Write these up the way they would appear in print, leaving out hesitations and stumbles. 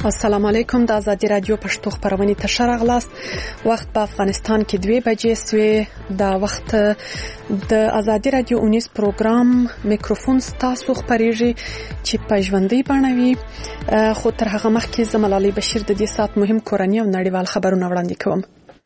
السلام علیکم. د آزادی رادیو پښتو خبرونه ته شرغلاست. وخت په افغانستان کې 2 بجې سوی. دا وخت د آزادی رادیو 19 پروګرام میکروفون تاسو خبرېږي چې په ژوندۍ بڼوي. خو تر هغه مخکې زملالي بشیر د دې سات مهم کورنۍ او نړیوال خبرونه وړاندې کوم.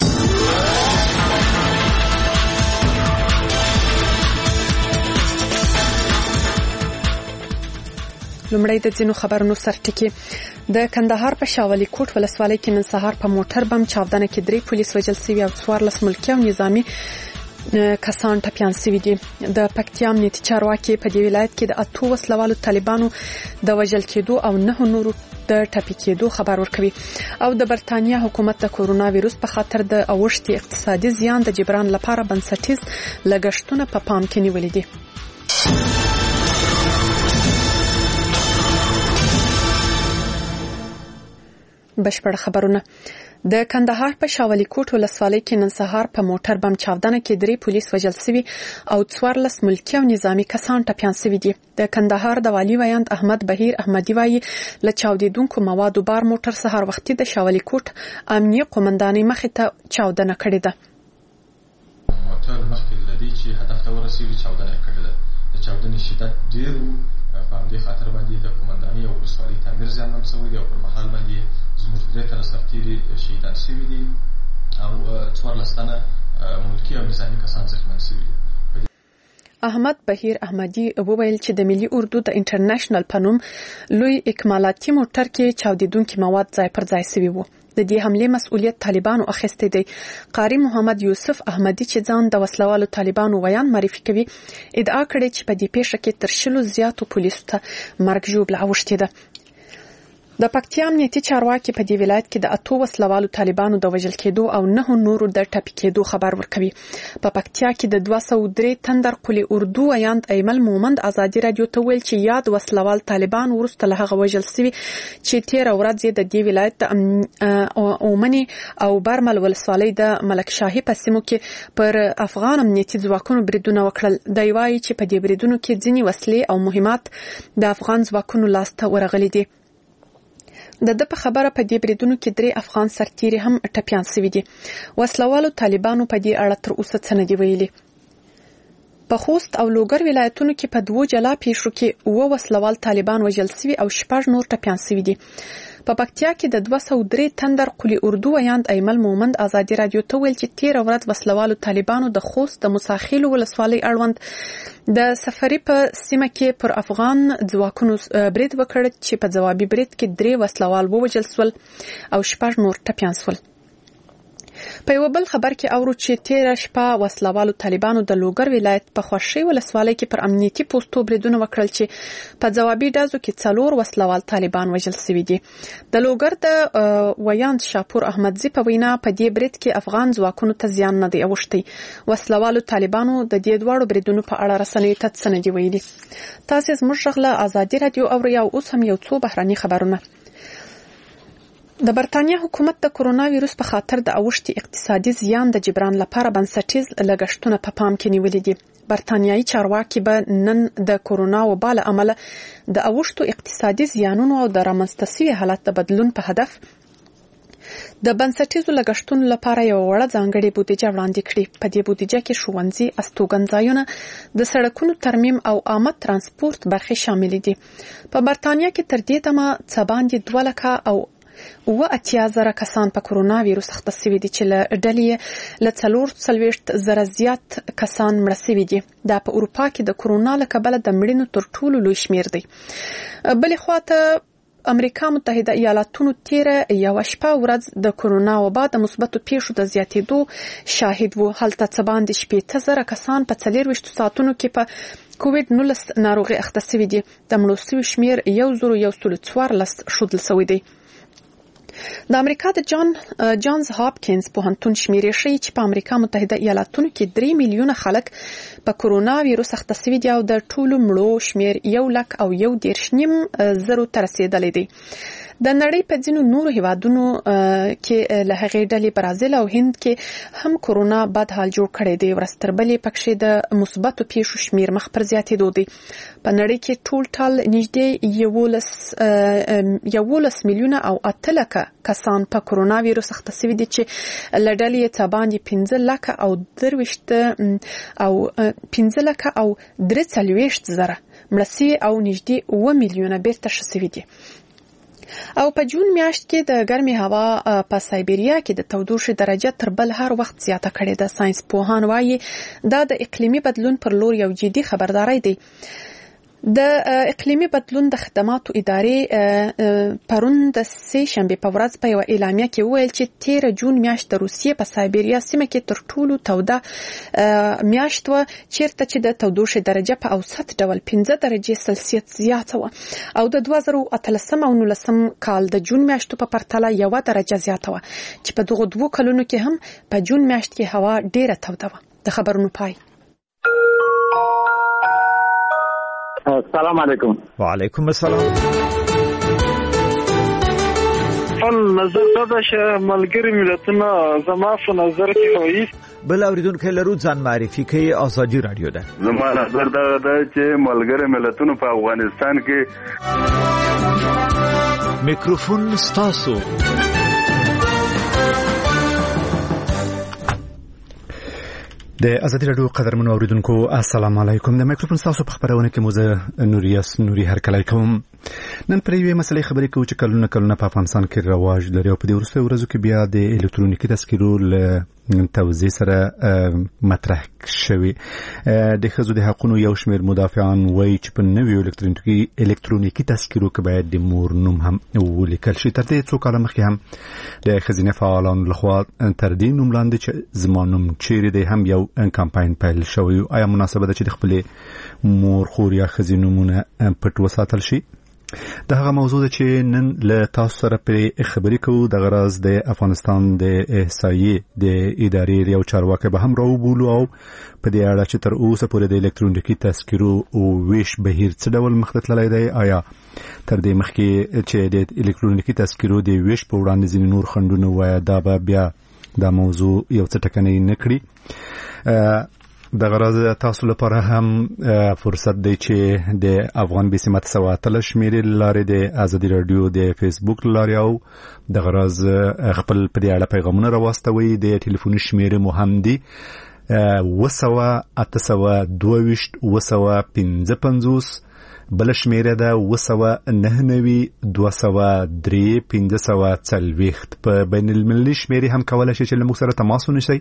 لومړی د ځینو خبرونو سرټکی. د کندهار په شاولي کوټ ولسوالۍ کې نن سهار په موټر بم چاودنه کې 3 پولیس وژل شوي او 14 ملکي او نظامی کسان ټپیان شوي دي. د پکتیا امنیتي چارواکي په دې ولایت کې د 8 وسلوالو طالبانو د وژل کېدو او 9 نورو د ټپي کېدو خبر ورکوي. او د برتانیا حکومت د کورونا وایروس په خاطر د اوښتي اقتصادي زیان د جبران لپاره بنسټیز لګښتونه په پام کې نیولي دي. بشپړ خبرونه. د کندهار په شاولي کوټ ولسوالۍ کې نن سهار په موټر بم چاودنه کې 3 پولیس وژل شوي او 14 ملکي او نظامی کسان ټپیان شوي دي. د کندهار د والی ویاند احمد بهیر احمدی وایي له چاودیدونکو موادو بار موټر سهار وختي د شاولي کوټ امنیه قومندانۍ مخې ته چاودنه کړې ده. موټر مخکې لدی چې هدف ته ورسېږي چاودنه کړې ده. د چاودنې شدت ډېر په همدې خاطر باندې د قومندانۍ او ولسوالۍ تعمیر زیانمن شوی دی او پر مهال باندې زموږ 3 تنه سرتیري شهیدان شوي دي او 14 تنه ملکي او نظامي کسان زخمیان شوي دي. احمد بهیر احمدی وویل چې د ملي اردو د انټرنیشنل په نوم لوی اکمالاتي موټر کې چاودیدونکي مواد ځای پر ځای شوي وو. د دې حمله مسؤلیت طالبانو اخیسته دی. قاری محمد یوسف احمدی چې ځان د وسلوالو طالبانو ویان معرفي کوي ادعا کړې چې په دې پیښه کې تر 100 زیاتو پولیسو ته مرګ ژوبله اوښتې ده. د پکتیا امنیتي چارواکي په دې ولایت کې د 8 وسلوالو طالبانو د وژل کېدو او 9 نورو د ټپي کېدو خبر ورکوي. په پکتیا کې د 203 تندر قلی اردو ویاند ایمل مومند آزادی رادیو ته ویل چې یاد وسلوال طالبان ورسته له هغه وژل شوي چې 13 ورځې د دې ولایت د اومني او برمل ولسوالۍ د ملک شاهي په سیمو کې پر افغان امنیتي ځواکونو بریدونه وکړل. دی وایي چې په دې بریدونو کې ځینې وسلې او مهمات د افغان ځواکونو لاسته ورغلي دي. د په خبره په دې بریدونو کې 3 افغان سرتیري هم ټپیان شوي دي. وسلوالو طالبانو په دې اړه تر اوسه څه نه دی ویلي. په خوست او لوګر ولایتونو کې په 2 جلا پیښو کې 9 وسلوال طالبان وژل شوي او 6 نور ټپیان شوي دي. په پکتیا کې د 203 تندر قلی اردو ویاند ایمل مومند آزادی رادیو ته ویل چې 13 ورځ وسلوالو طالبانو د خوست د مساخیل ولسوالۍ اړوند د سفری په سیمه کې پر افغان ځواکونو برید وکړ چې په ځوابي برید کې 3 وسلوال ووژل شول او 6 نور ټپیان شول. په یو بل خبر کې اورو چې 13 شپه وسلوالو طالبانو د لوګر ولایت په خوشي ولسوالۍ کې پر امنیتي پوسټو بریدونه وکړل چې په ځوابي ډازو کې 4 وسلوال طالبان وژل شوي دي. د لوګر د ویاند شاپور احمدزي په وینا په دې برید کې افغان ځواکونو ته زیان نه دی اوښتی. وسلوالو طالبانو د دې دوړو بریدونو په اړه رسنیو ته څه نه دی ویلي. تاسو زموږ غږ آزادي رادیو اورئ او اوس هم یو څو بهراني خبرونه. د برتانیا حکومت د کورونا وایروس په خاطر د اوښتي اقتصادي زیان د جبران لپاره بنسټیز لګښتونه په پام کې نیولي دي. برتانیایي چارواکي به نن د کورونا وبا له امله د اوښتو اقتصادي زیانونو او د رامنځته شوي حالت د بدلون په هدف د بنسټیزو لګښتونو لپاره یو وړه ځانګړې بودیجه وړاندې کړې. په دې بودیجه کې ښوونځي، استوګنځایونه، د سړکونو ترمیم او عامه ترانسپورت برخې شامل دي. په برتانیا کې تر دې دمه څه باندې 2 لکه او 80,000 کسان په کورونا وایروس اخته شوي دي چې له ډلې له 440,000 زیات کسان مړه شوي دي. دا په اروپا کې د کورونا له کبله د مړینو تر ټولو لوی شمیر دی. بلې خواته امریکا متحده ایالاتونو 13 شپه ورځ د کورونا وبا د مثبتو پیښو د زیاتېدو شاهد وو. هلته څه باندې 80,000 کسان په 24 ساعتونو کې په کووډ-19 ناروغي اخته شوي دي. د مړو شویو شمیر 1,114 ښودل شوی دی. د امریکا د جانز هاپکینز پوهنتون شمیرې ښیي چې په امریکا متحده ایالاتونو کې 3 میلیونه خلک په کورونا وایروس اخته شوي دي او د ټولو مړو شمیر 1,119,000 ته رسیدلی دی. د نړۍ په ځینو نورو هیوادونو کې له هغې ډلې برازیل او هند کې هم کورونا بد حال جوړ کړی دی. ورستربلې پکښې د مثبتو پیښو شمیر مخ پر زیاتېدو دی. په نړۍ کې ټول نږدې 11 میلیونه او 8 لکه کسان په کورونا وایرس اخته شوي دي چې له ډلې یې څه باندې 15 لکه او 43 زره مړه او نږدې 7 میلیونه بیرته شوي دي. او په جون میاشت کې د ګرمي هوا په سایبریا کې د تودوخې درجه تر بل هر وخت زیاته کړې ده. ساينس پوهان وایي دا د اقلیمي بدلون پر لور یو جدي خبرداري دی. د اقلیمي بدلون د خدماتو ادارې پرون د سه شنبه په ورځ په یو اعلامیه کې وویل چې 13 جون میاشت د روسیې په سایبریا سیمه کې تر ټولو توده میاشت و، چیرته چې د تودوخې درجه په اوسط ډول 15 درجه سلسیس زیاته و او د 2013 او 19 کال د جون میاشتو په پرتله 1 درجه زیاته و چې په دغه دوه کلونو کې هم په جون میاشت کې هوا ډیره توده و. د خبرونو پای. السلام علیکم. وعلیکم السلام. نظر دا چې ملګری ملتونه زما په نظر کې وایي بل اوریدونکو لرو ځان معرفي کوي. ازادي رادیو ده. زما نظر دا چې ملګری ملتونه په افغانستان کې میکروفون ستاسو. د ازادي رادیو قدرمنو اوریدونکو السلام علیکم. د میکروفون تاسو په خبرونه کې موزه نوري هرکلی کوم. نن پر یوې مسلې خبرې کوو چې کلونه په افغانستان کې رواج لري او په دې وروستیو ورځو کې بیا د الکترونیکي تذکرو له توزیع سره مطرح شوی. د ښځو د حقوقو یو شمېر مدافعان وایي چې په نویو الکترونیکي تذکرو کې باید د مور نوم هم ولیکل شي. تر دې څو کاله مخکې هم د ښځینه فعالانو لخوا تر دې نوم لاندې چې زما نوم چیرې دی هم یو کمپاین پیل شوی. آیا مناسبه ده چې د خپلې مور خور یا ښځې نومونه پټ وساتل شي؟ د هغه موضوع ده چې نن له تاسو سره پرې خبرې کوو. د غرض د افغانستان د احصایې د ادارې یو چارواکي به هم راوبولو او په دې اړه چې تر اوسه پورې د الکترونیکي تذکرو او ویش بهیر څه ډول مخ ته تللی دی. آیا تر دې مخکې چې د الکترونیکي تذکرو د ویش په وړاندې ځینې نور خنډونه وایي دا به بیا دا موضوع یو څه ټکنۍ نه کړي؟ د غرض تاسو لپاره هم فرصت دی چې د افغان بي سمت سواتل شمیرې لارې د ازادي رادیو د فیسبوک لارې او د غرض خپل په دې اړه پیغامونه راوستوي. د ټلیفوني شمیرې مو هم دي 200-822-255 بل شمیره ده 299-203-540. په بین المللي شمیرې هم کولای شي چې له موږ سره تماس ونیسئ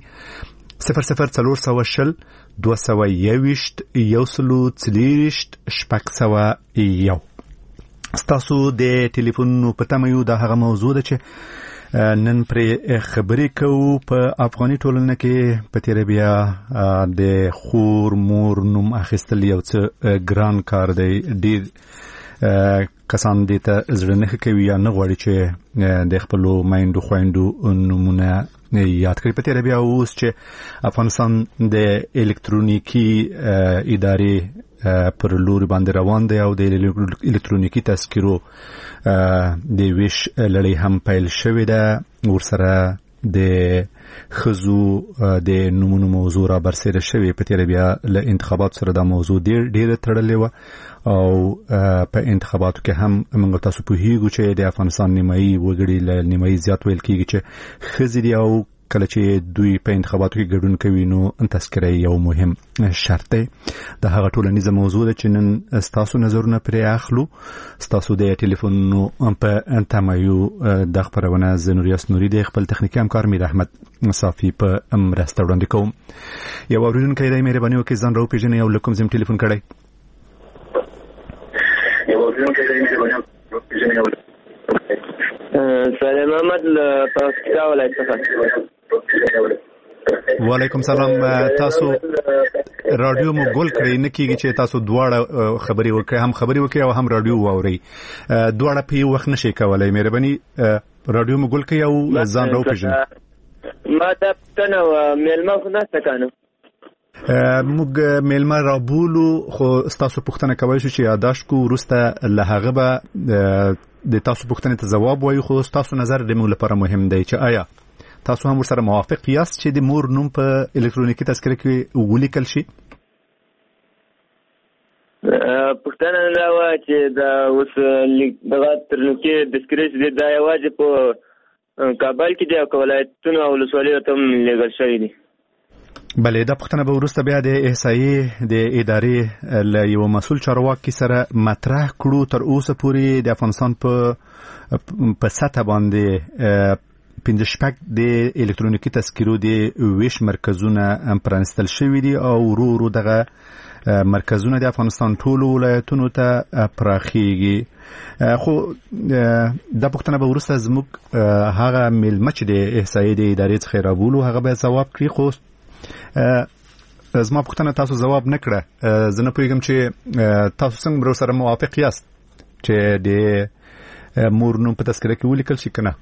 00420-241-140-601. ستاسو د ټلیفون په تمه یو. دا هغه موضوع ده چې نن پرې خبرې کوو. په افغاني ټولنه کې په تیره بیا د خور مور نوم اخیستل یو څه ګران کار دی. ډېر کسان دې ته زړه نه کوي یا نه غواړي چې د خپلو میندو خویندو نومونه یاد کړي. په تیره بیا اوس چې افغانستان د الکترونیکي ادارې پر لور باندې روان دی او د الکترونیکي تذکرو د ویش لړۍ هم پیل شوې ده. ورسره د ښځو د نومونو موضوع را برسېره شوې. په تیره بیا له انتخاباتو سره دا موضوع ډېره تړلې وه او په انتخاباتو کې هم موږ تاسو پوهیږو چې د افغانستان نیمایي وګړي له نیمایي زیات ویل کېږي چې ښځې دي او کله چې دوی په انتخاباتو کې ګډون کوي نو تذکره یو مهم شرط دی. د هغه ټولنیزه موضوع ده چې نن ستاسو نظرونه پرې اخلو. ستاسو د ټلیفونونو په تمه یو. د خبرونه زه نوریاس نوري د خپل تخنیکي همکار میر احمد صافي په مرسته وړاندې کوم. یو اوریدونکی دی مهرباني وکړئ ځان راوپېژنئ او له کوم ځای ټلیفون کړی؟ سلام احمد پاکستان ولایت څخه. وعلیکم سلام. تاسو رادیو مو ګول کړی نه کیږي چې تاسو دواړه خبرې وکړئ، هم خبرې وکړئ او هم رادیو واورئ. دواړه په یو وخت نشئ کولای. مهرباني رادیو مو ګول کړئ او ځان راوپېژنئ. ما دا پوښتنه وه، میلمه خو نشته که نه؟ موږ میلمه رابولو خو تاسو پوښتنه کوي چې یاداشت کو ورسته له هغه به د تاسو پوښتنې ته جواب وایو خو تاسو نظر د موږ لپاره مهم دی چې آیا تاسو هم ورسره موافق یاست چې د مور نوم په الکترونیکي تذکره کې ولیکل شي؟ پښتنه دا و چې دا اوس دغه الکترونیکي تذکره چې دا یوازې په کابل کې دی او ولایتونو او ولسوالیو ته هم لیږل شوی دی. بله دا پښتنه به وروسته بیا د احصایې د ادارې له یو مسؤل چارواکي سره مطرح کړو. تر اوسه پورې د افغانستان په سطح باندې 15 د الکترونیکي تذکرو د ویش مرکزونه پرانستل شوي دي او ورو ورو دغه مرکزونه د افغانستان ټولو ولایتونو ته پراخیږي. خو دا پښتنه به وروسته زموږ هغه میلمه چې د احصایې د ادارې څخه رابولو هغه به ځواب کړي. خو زما پښتنه تاسو جواب نه کړه. زه نه پوهیږم چې تاسو څنګه سره موافق یاست چې د مور نوم په تذکره کې ولیکل شي که نه؟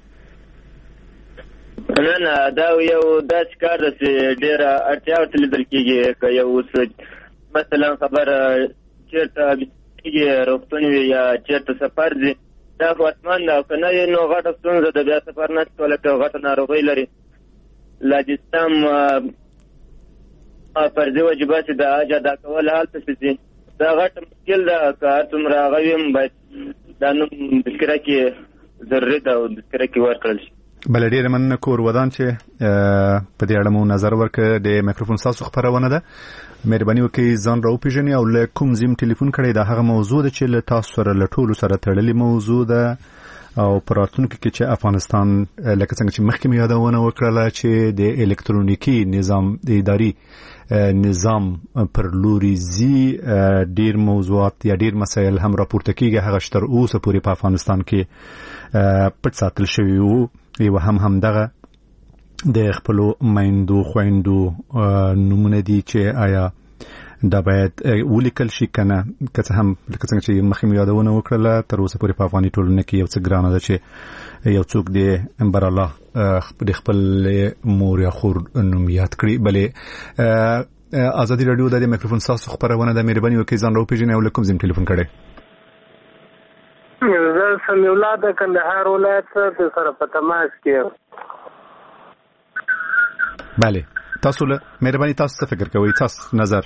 نه دا یو داسې کار ده چې ډېره اړتیا ورته لیدل کېږي. که یو مثلا خبره چېرته کېږي روغتون وي یا چېرته سفر ځي دا خو حتما ده، او که نه نو غټه ستونزه ده. بیا سفر نه شي کولی، که غټه ناروغۍ لري لاجستم فرضي واجبات د حج ادا کول هلته ځي، دا غټه مشکل ده. که هر څومره هغه وي هم باید دا نوم تذکره کې ضروري ده او تذکره کې ورکړل شي. بله ډېره مننه کور ودان چې په دې اړه مو نظر ورکړه. د مایکروفون ستاسو خپرونه ده، مهرباني وکړئ ځان راوپېژنئ او له کوم ځای ټلیفون کړئ. دا هغه موضوع ده چې له تاسو سره له ټولو سره تړلې موضوع ده او په راتلونکي کې چې افغانستان لکه څنګه چې مخکې مې یادونه وکړله چې د الکترونیکي نظام د اداري نظام پر لوري ځي، ډېر موضوعات یا ډېر مسایل هم راپورته کېږي هغه چې تر اوسه پورې په افغانستان کې پټ ساتل شوي وو. یو همدغه د خپلو میندو خویندو نومونه دي چې آیا دا باید ولیکل شي که نه. که څه هم لکه څنګه چې مخکې مې یادونه وکړله تر اوسه پورې په افغاني ټولنه کې یو څه ګرانه ده چې یو څوک د برالله د خپل مور یا خور نوم یاد کړي. بلې ازادي راډیو د مایکروفون ستاسو خپرونه ده، مهرباني وکړئ ځان راوپېژنئ او له کوم ځای ټلیفون کړئ؟ زه سمیع الله د کندهار ولایت سره په تماس کې یم. بله تاسو له مهرباني تاسو څه فکر کوئ؟ تاسو نظر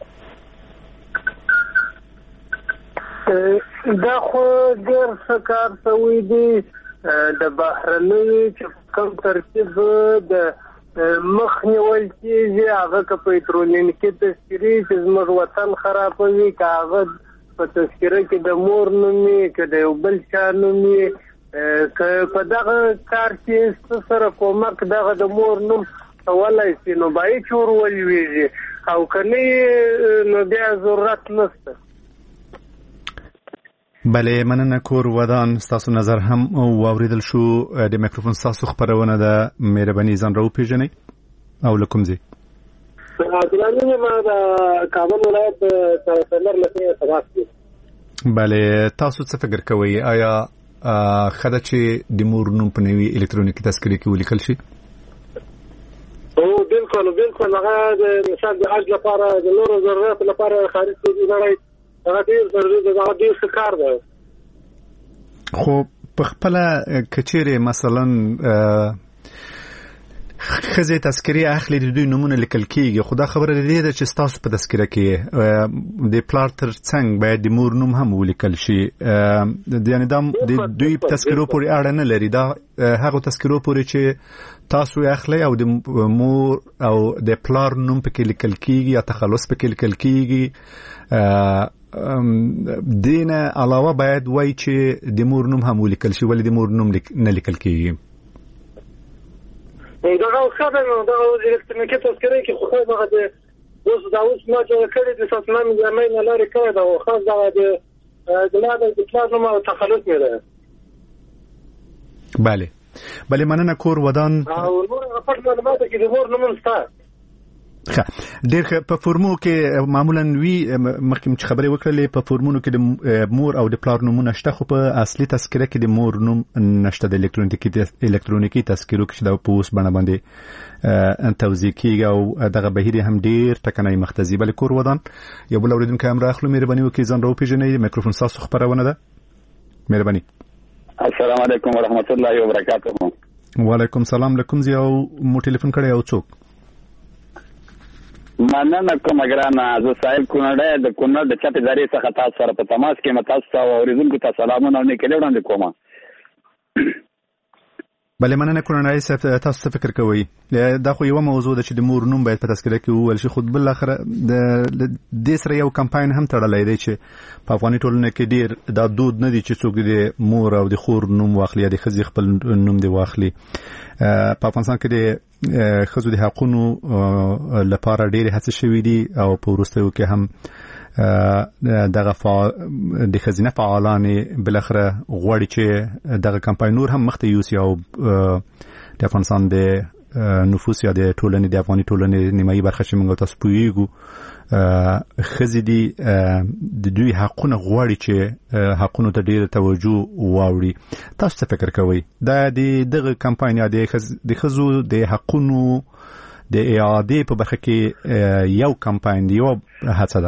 دا خو ډېر ښه کار شوی دی. د بهرنیو چې کوم ترتیب د مخ نیول کېږي هغه که په الکترونیکي تذکرې چې زموږ وطن خرابوي، که هغه په تذکره کې د مور نوم وي که د یو بل چا نوم وي، که په دغه کار کې سره کومک دغه د مور نوم کولی شي نو باید چې ور ولوېږي، او که نه نو بیا ضرورت نشته. بله مننه کور ودان، ستاسو نظر هم واوریدل شو. د مایکروفون ستاسو خپرونه ده، مهرباني ځان راوپېژنئ او له کوم ځای؟ عبدالعزیز ما د کابل ولایت سرسندر لکه تماس کې. بله تاسو څه فکر کوئ؟ آیا ښه ده چې د مور نوم په نوي الکترونیکي تذکرې کې ولیکل شي؟ بالکل هغه د مثال د حج لپاره د نورو ضرورت لپاره خارج کې نړۍ هغه ډېر ضروري ده، هغه ډېر ښه کار ده. خو په خپله که چیرې مثلا ښځې تذکرې اخلي د دوی نومونه لیکل کېږي، خو دا خبره دې ده چې ستاسو په تذکره کې د پلار تر څنګ باید د مور نوم هم ولیکل شي. یعنې دا د دوی په تذکرو پورې اړه نه لري، دا هغو تذکرو پورې چې تاسو یې اخلئ او د مور او د پلار نوم پکې لیکل کېږي یا تخلص پکې لیکل کېږي. دینه علاوه باید وای چې د مور نوم هم ولیکل شي. ولې د مور نوم نه لیکل کېږي؟ دغه خبره نو دغه الکترونیکي تذکرې کې خو هغه د اوس دا اوس ما چې کړی د ساتنامې زمای نه لري کړی دا خاص دغه د لاله د پلان نوم او تخلص مې ده. بله مننه کور ودان. او نور په معلوماتو کې د مور نوم شته. ډېر په فورمو کې معمولا وی مخکې چې خبرې وکړلې په فورمونو کې د مور او د پلار نومونه شته خو په اصلي تذکره کې د مور نوم نشته د الکترونیکي تذکرو کې د پوس باندې توزیع کیږي او دغه بهیر هم ډېر ټکنۍ مختزي بل کور ودان یو بل اوریدونکو هم راخلو مهرباني وکړئ ځان راوپېژنئ میکروفون تاسو خبرونه ده مهرباني السلام علیکم ورحمت الله وبرکاته وعلیکم السلام لکم زی او مو ټلیفون کړی او څوک مننه کوم ګرانه زه سایل کونړ د کونړ د چاپی ادارې څخه تاسو سره په تماس کې متاسف او اوریدونکو ته سلامونه او نیکه وړاندې کوم بلې مننه کورنۍ صاحب تاسو څه فکر کوئ دا خو یو موضوع ده چې د مور نوم باید په تذکره کې وویل شي خو بل اخر د دې سره یو کمپاین هم تړلی دی چې په افغاني ټولنه کې ډېر دا دود نه دی چې څوک د مور او د خور نوم واخلي یا د ښځې خپل نوم دی واخلي په افغانستان کې د ښځو د حقونو لپاره ډېرې هڅې شوي دي او په وروستیو کې هم دغه د ښځینه فعالانې بالاخره غواړي چې دغه کمپاین نور هم مخته یوسي او د افغانستان د نفوس یا د ټولنې د افغاني ټولنې نیمایي برخه چې موږ تاسو پوهیږو ښځې دي د دوی حقونه غواړي چې حقونو ته ډېره توجه واوړي تاسو څه فکر کوئ دا د دغه کمپاین یا د ښځو د حقونو د اعادې په برخه کې یو کمپاین دی یو هڅه ده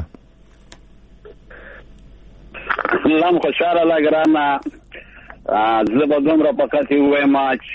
سلام خوشاله الله ګرانه زه به دومره فقط ووایم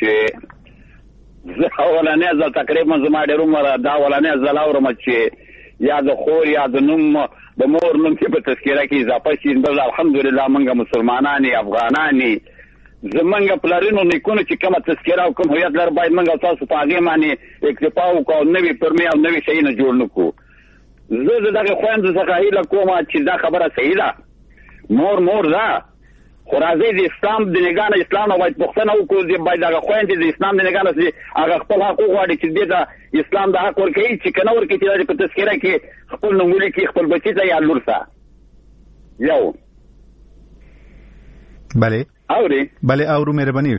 چې زه اولنی ځل تقریبا زما ډېر عمر دا اولنی ځل اورم چې یا د خور یا د نوم د مور نوم کې په تذکره کې اضافه شي بل الحمدلله موږ مسلمانان افغانان زمونږ پلرونو نیکونو چې کومه تذکره او کوم هویت لر باید موږ تاسو په هغې باندې اکتفا وکړو او نوي پرمې او نوي شیونه جوړ نه کړو زه د دغې خویندو څخه هیله کوم چې دا خبره صحیح ده مور ده خو راځئ د اسلام د نګاه نه اسلام نه باید پوښتنه وکړو باید هغه خویندې د اسلام د نګاه نه هغه خپل حق وغواړي چې دې ته اسلام د حق ورکوي چې که نه ورکوي چې په تذکره کې خپل نوم ولیکي خپل بچي ته یا لور ته یو بلې اورو مهرباني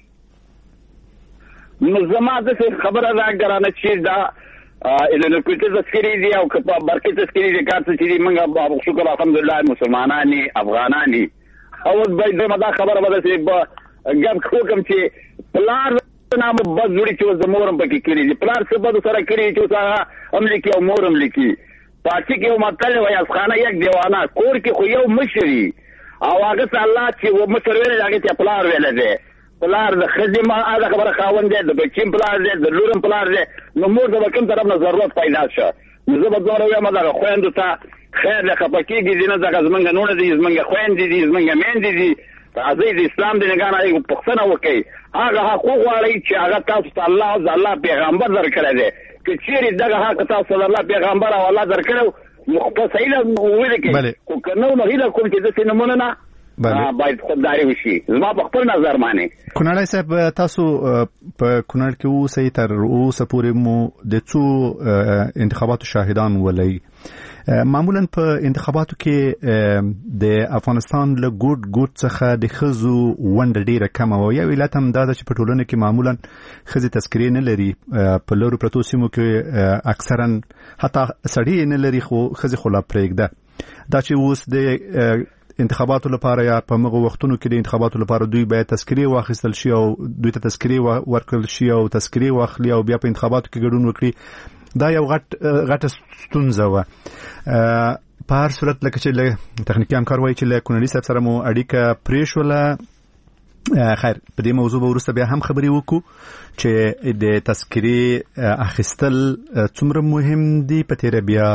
نو زما داسې خبره ده ګرانه چې دا الکترونیکي تذکرې دي او که په برقي تذکرې دي کار څه چې دي موږ شکر الحمدلله مسلمانان افغانان او باید دا خبره به داسې ګپ وکړم چې پلار نامه بد جوړي چې اوس د مور هم پکې کړي دي پلار څه بد سره کړي چې اوس هغه هم لیکي او مور هم لیکي پاچې کې یو متل وایي ازخانه یک دیوانه کور کې خو یو مشر او هغه ته الله چې مشر ویلی هغې ته پلار ویلی دی پلار د ښځې ما هغه خبره خاوند دی د بچي پلار دی د لور هم پلار دی نو مور ته به کوم طرف نه ضرورت پیدا شه نو زه به دومره ویم دغه خویندو ته خیر دی خفه کېږي دي نه دغه زمونږ نوڼه دي زمونږ خویندې دي زمونږ میندې دي راځئ د اسلام د نګاه نه پوښتنه وکړئ هغه حق وغواړئ چې هغه تاسو ته الله او د الله پیغمبر درکړی دی که چیرې دغه حق تاسو ته د الله پیغمبر او الله درکړی نو په صحیح ډول ولیکئ خو که نه نو هیله کوم چې داسې نمونه نه باید خودداري وشي زما په خپل نظر باندې کونړی صاحب تاسو په کونړ کې اوسئ تر اوسه پورې مو د څو انتخاباتو شاهدان ولئ معمولا په انتخاباتو کې د افغانستان له ګوټ څخه د ښځو ونډه ډیره کمه وه یو علت هم دا ده چې په ټولنه کې معمولا ښځې تذکرې نه لري په لرو پرتو سیمو کې اکثرا حتی سړي نه لري خو ښځې خو لا پرېږده دا چې اوس د انتخاباتو لپاره یا په مغو وختونو کې د انتخاباتو لپاره دوی باید تذکرې واخیستل شي او دوی ته تذکرې ورکړل شي او تذکرې واخلي او بیا په انتخاباتو کې ګډون وکړي دا یو غټه ستونزه وه په هر صورت لکه چې تخنیکي همکار وایي چې له کونړي صاحب سره مو اړیکه پرېښوله خیر په دې موضوع به وروسته بیا هم خبرې وکړو چې د تذکرې اخیستل څومره مهم دي په تیره بیا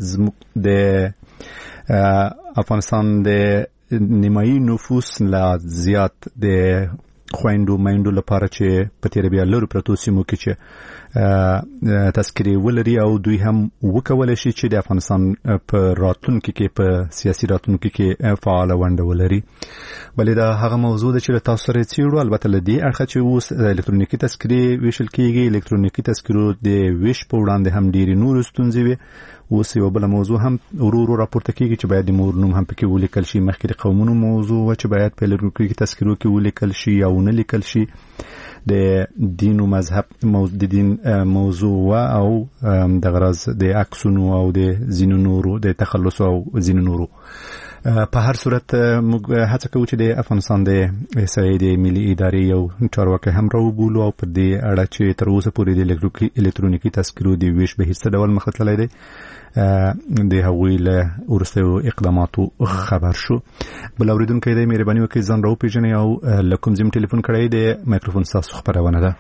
د افغانستان د نیمایي نفوس لا زیات د خویندو میندو لپاره چې په تیره بیا لرو پرتو سیمو کې چې تذکرې ولري او دوی هم وکولی شي چې د افغانستان په راتلونکي کې په سیاسي راتلونکي کې فعاله ونډه ولري بلې دا هغه موضوع ده چې له تاسو سره څېړو البته له دې اړخه چې اوس الکترونیکي تذکرې ویشل کېږي الکترونیکي تذکرو د ویش په وړاندې هم ډېرې نورې ستونزې وې اوس یو بل موضوع هم ورو راپورته کیږي چې باید د مور نوم هم پکې ولیکل شي. مخکې د قومونو موضوع و چې باید په الکترونیکي تذکرو کې ولیکل شي یا ونه لیکل شي. د دین او مذهب د دین موضوع او د غرض د عکسونو او د زینو نورو د تخلص او زینو نورو. په هر صورت موږ هڅه کوو چې د افغانستان د احصایې د ملي ادارې یو چارواکي هم راوبولو او پر دې اړه چې تر اوسه پورې د الکترونیکي تذکرو د ویش به هیڅ ډول مخ تللی دی د هغوی له وروستیو اقداماتو خبر شو. بل اوریدونکي د مهرباني وکړئ ځان راوپېژنئ او له کوم ځای ټلیفون کړی د مایکروفون ستاسو خبرونه ده.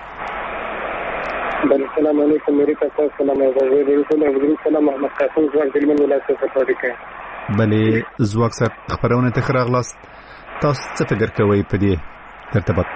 السلام علیکم. میری تاسو سلام علیکم. سلام محمد قاسم زوال دلمن ولایت څخه راځم. بلې زواک صاحب خبرونه ته راغلاست. تاسو څه فکر کوئ په دې ارتباط؟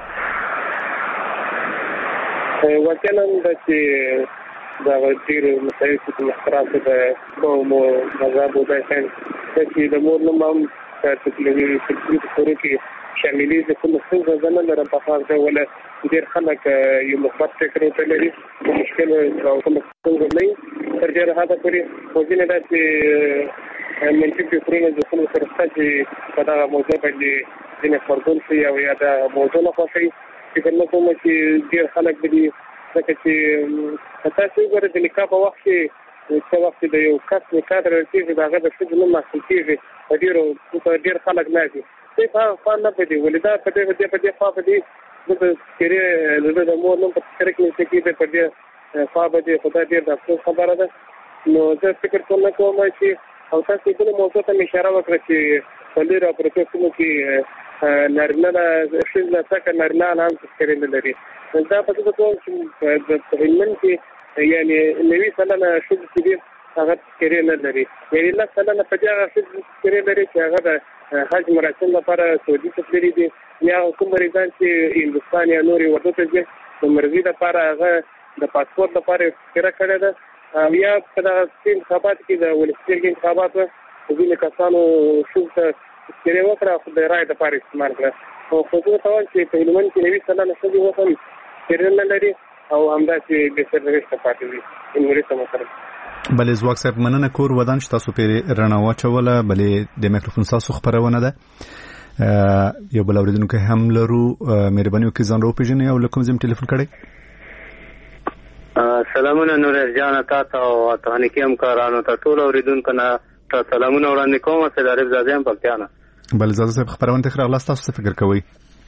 وکیل د چې دا ډېر مسایل چې مخکرات د قوم او مذهب او د چې د مور نوم هم په تکلیفي کورو کې شاملې د کوم څه ځنه لري په خاص ډول ډېر خلک یو مثبت فکر لري مشکل او کوم څه نه تر ډېر حدا پورې وځي نه چې منځي فکرونه د کوم سره چې په دا موضوع باندې ځینې خبرون شي او یا دا موضوع نه خوښي چې کوم چې ډېر خلک دي ځکه چې تاسو ګورئ د نکاح په وخت کې څه وخت د یو کس نکاح راځي دا هغه د څه نوم محسوس کیږي ډېر خلک نه دي څه په نه پدې ولیدا په دې په دې د کېره د مور نوم په کېره کې چې په دې په دې خدای ډېر د خبره ده. نو زه فکر کوم چې او تاسو په موضوع ته اشاره وکړه چې په لري راپورته کوم کې نارینه شیز لا څنګه نارینه هم کېرل لري. دا په دې ډول چې په هلمند کې یعنی نوې سلنه شیز کې هغه کېرل لري. یعنی لا سلنه په دې هغه شیز کېرل لري چې هغه د حج مراسم لپاره سعودي ته تللي دي یا کوم مریضان چې هندوستان یا نورې ورته ځي د مرزي لپاره هغه د پاسپورت لپاره کېره کړی ده یا په دغه انتخابات کې د ولسمشر انتخابات ځینې کسانو شوم ته کېره وکړه خو د رایې لپاره استعمال کړه. او خو زه ته وایم چې په هلمند کې نوي سلنه ښځې اوس هم کېره نه لري او همداسې بې سرنوشته پاتې دي. انوري ته مسره بلې زواک صاحب مننه کور ودان چې تاسو پرې رڼا واچوله. بلې د مایکروفون تاسو خبرونه ده. یو بل اوریدونکو هم لرو. مهرباني وکړئ ځان راوپېژنئ او له کوم ځای ټلیفون کړی. سلامونه نور جان تاسو او تخنیکی همکارانو ته ټول اوریدونکو نه سلامونه وړاندې کوم. سید عارف زاده هم پکتیانه. بل زاده صاحب خبرونه ته راغلاست. تاسو څه فکر کوئ؟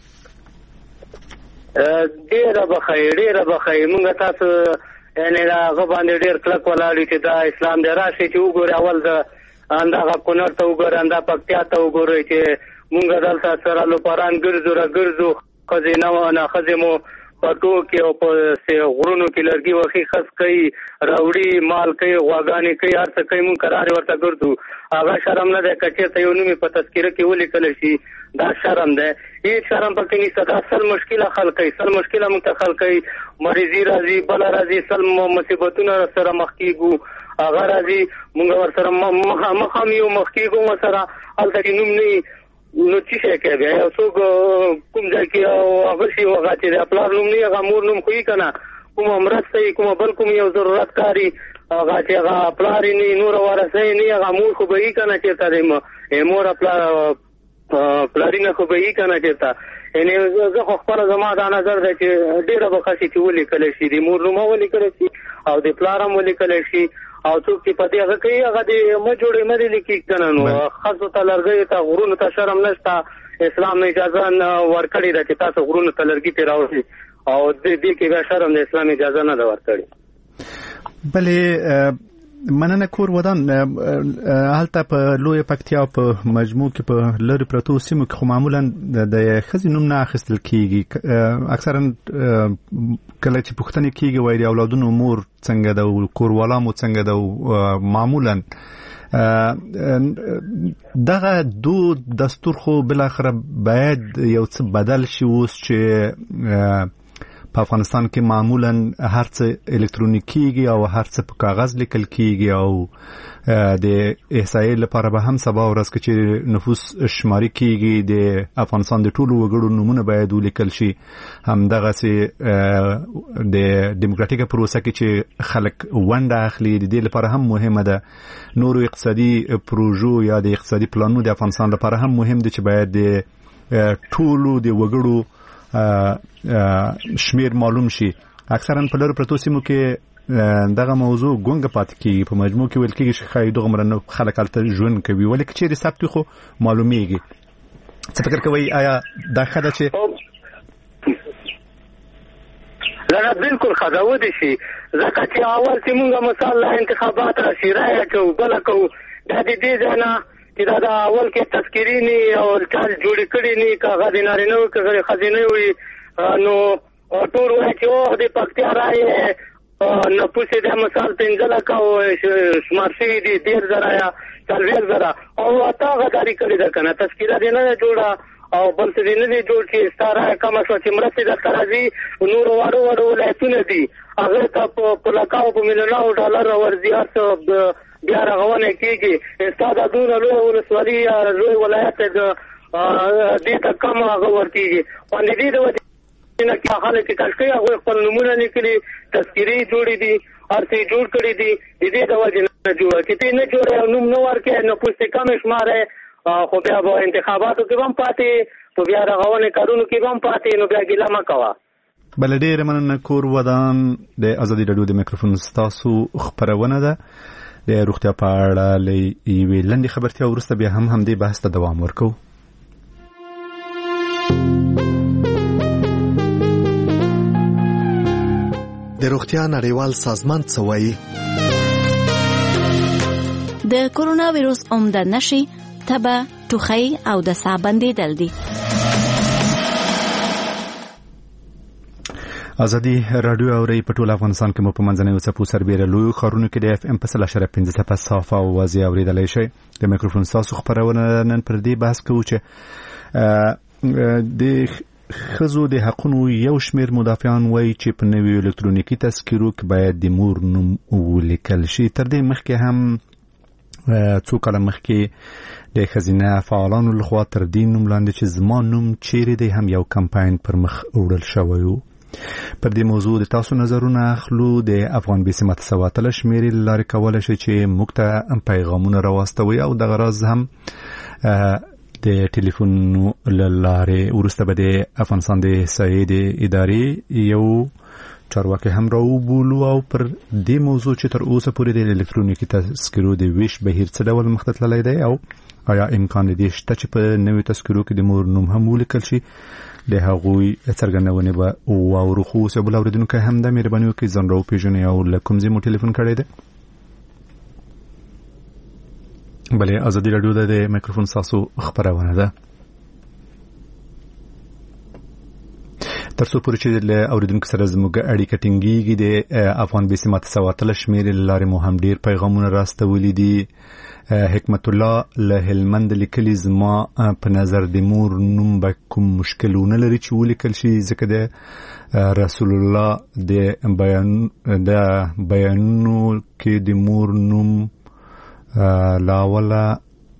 ډېره بخیر موږ تاسو یعنی دا هغه باندې ډېر کلک ولاړ چې دا اسلام دی راشي چې وګورئ اول د اندغه کونړ ته وګورئ اندا پکتیا ته وګورئ چې موږ دلته سره لوپران ګرځو خزینه نه خزمو په ټوکې او په غرونو کې لرګي وخی خس کوي راوړي مال کوي غواګانې کوي هر څه کوي مونږ قرار ورته ګرځو. هغه شرم نه دی که چېرته یو نوم په تذکره کې ولیکل شي دا شرم دی. هېڅ شرم پکې نشته. دا سل مشکله خلک کوي مونږ ته خلک کوي مریضي راځي بله راځي سل مصیبتونه سره مخ کېږو هغه راځي مونږ ورسره مخام یو مخ کېږو ورسره هلته کې نوم نه نو چې شي کوي بیا یو څوک کوم ځای کې هغه شي هغه چې د پلار نوم نه هغه مور نوم خو یې که نه کومه مرسته یې کومه بل کوم یو ضرورت کاري هغه چې هغه پلار یې نه نور ورسه یې نه هغه مور خو به یې که نه چېرته د مور پلارینه خو به یې که نه چېرته. یعنې زه خو خپله زما دا نظر دی چې ډېره به ښه شي چې ولیکلی شي د مور نوم ولیکلی شي او د پلار هم ولیکلی شي او څوک چې په دې هغه کوي هغه د مه لیکي که نه نو ښځو ته لرګیو ته غرونو ته شرم نشته. اسلام اجازه ورکړې ده چې تاسو غرونو ته لرګي پرې راوړئ او دې کې بیا شرم د اسلام اجازه نه ده ورکړې. بلې مننه کور ودان. هلته په لویه پکتیا په مجموع کې په لرې پرتو سیمو کې خو معمولا د ښځې نوم نه اخیستل کېږي. اکثرا کله چې پوښتنې کېږي وایي د اولادونو مور څنګه ده او کوروالا مو څنګه ده. معمولا دغه دود دستور خو بالاخره باید یو څه بدل شي اوس چې په افغانستان کې معمولا هر څه الکترونیکي او هر څه په کاغذ لیکل کیږي او د احصایې لپاره به هم سبا ورځ کې چې نفوس شماري کیږي د افغانستان د ټولو وګړو نمونه باید ولیکل شي. همدغه سي د دیموکراتیکه پروسه کې چې خلک ونډه اخلي د دې لپاره هم مهمه ده. نورو اقتصادي پروژو یا د اقتصادي پلانونو د افغانستان لپاره هم مهم دي چې باید د ټولو د وګړو شمیر معلوم شي. اکثرا په لرو پرتو سیمو کې دغه موضوع ګونګ پات کیږي. په مجموع کې ویل کېږي چې خای دغه مرنه خلک الته ژوند کوي ولکه چې ثبت خو معلومیږي. څه فکر کوي آیا دا خدای چې لا بالکل خداو دي شي ځکه چې اول چې موږ مثلا انتخابات راشي راي کوو بل کوو د دې ځنا چې دا اول کې تذکری نه او چال جوړ کړي نه کاغذ نه نو کغه خزینه وي نو ټول وایي چې او د پکتیا راي نو پوسې د مثال پنځله کاو شمار شي دي 10000 یا 40000 او اته غداري کړی دا کنه تذکره دې نه جوړه او بل څه دې نه جوړ چې ستاره کوم څه چې مرسته د قرضې نور وړو لایتونه دي هغه ته په لکاو په میلیونو ډالر ورزيات بیا راغونه کیږي استاد دونه له ولسوالۍ یا لوی ولایت د دې ته کم هغه ورتيږي باندې دې نه کې حاله کې کښکې هغه خپل نمونه لیکلي تذکری جوړې دي ارتي جوړ کړې دي دې د وجه نه جوړه چې نه جوړه نوم نو ورکه نو پوسټ کم شماره خو بیا به انتخاباتو کې هم پاتې په بیا راغونه کارونو کې هم پاتې نو بیا ګیله ما کوه. بل ډېر مننه. کور ودان د ازادي رادیو د میکروفون ستاسو خبرونه ده د روغتیا په اړه لوي لنډي خبرتیا ورسته بیا هم دې بحث ته دوام ورکو. د روغتیا نړیوال سازمان څه وایي؟ د کورونا وایروس عمده نشي تبه ټوخی او د ساه بندیدل دي. ازادي رادیو اوري په ټول افغانستان کې مو په منځنۍ څپو سربېره لوی خارونو کې د اف ام په 0.5 په صافه او واضح اوریدلای شي. د میکروفون تاسو خبرونه نن پر دې بحث کوو چې د خزو د حقونو یو شمیر مدافعان وایي چې په نوي الکترونیکي تذکرو کې باید د مور نوم ولیکل شي. تر دې مخکې هم څو کاله مخکې د خزینه فعالانو لخوا تر دې نوم لاندې چې زما نوم چیرې دی هم یو کمپاین پر مخ وړل شوی و. پر دې موضوع د تاسو نظرونه اخلو. د افغان بي سمت سواتل شمیرې لارې کولای شي چې موږ ته پیغامونه راوستوي او د غرض هم د ټلیفون لارې ورسته به د افغانستان د سید ادارې یو چارواکي هم راوبولو او پر دې موضوع چې تر اوسه پورې د الکترونیکي تذکرو د ویش بهیر څه ډول مخته تللی دی او آیا امکان لري چې په نوي تذکرو کې د مور نوم هم ولیکل شي. د هغوی څرګندونه به واورو. خو اوس بل اوریدونکو هم د مهرباني وکړئ ځان راوپېژنئ او له کوم ځای مو ټلیفون کړی دی. بلې ازادي رادیو د میکروفون تاسو خبرونه ده. ترڅو پورې چې له اوریدونکو سره زموږ اړیکه ټینګیږي د افغان بي سمت سواتل شمیرې لارې مو هم ډیر پیغامونه راستولي دي. حکمت الله له هلمند لیکلي زما په نظر د مور نوم به کوم مشکلونه لري چې ولیکل شي ځکه د رسول الله د بیانونو کې د مور نوم لاوله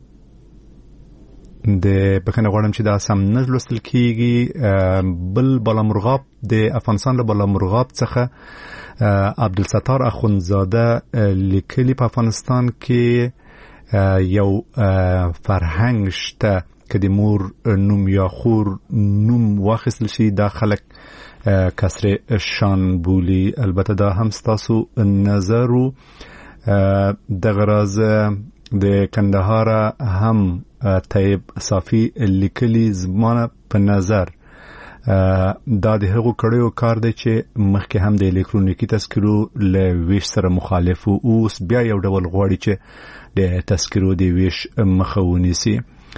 د بکنه غواړم چې دا سم نه لوستل کیږي. بل بالامرغاب د افغانستان له بالامرغاب څخه عبدالستار اخونزاده لیکلي په افغانستان کې یو فرهنګ شته چې د مور نوم یا خور نوم واخیستل شي دا خلک کسر شان بولی. البته دا هم ستاسو نظر د غراز د کندهار هم طيب صافي لیکلي زمانه په نظر دا د هغو کړیو کار دی چې مخکې هم د الکترونیکي تذکرو له ویش سره مخالف او اوس بیا یو ډول غواړي چې د تذکرو د ویش مخه ونیسي.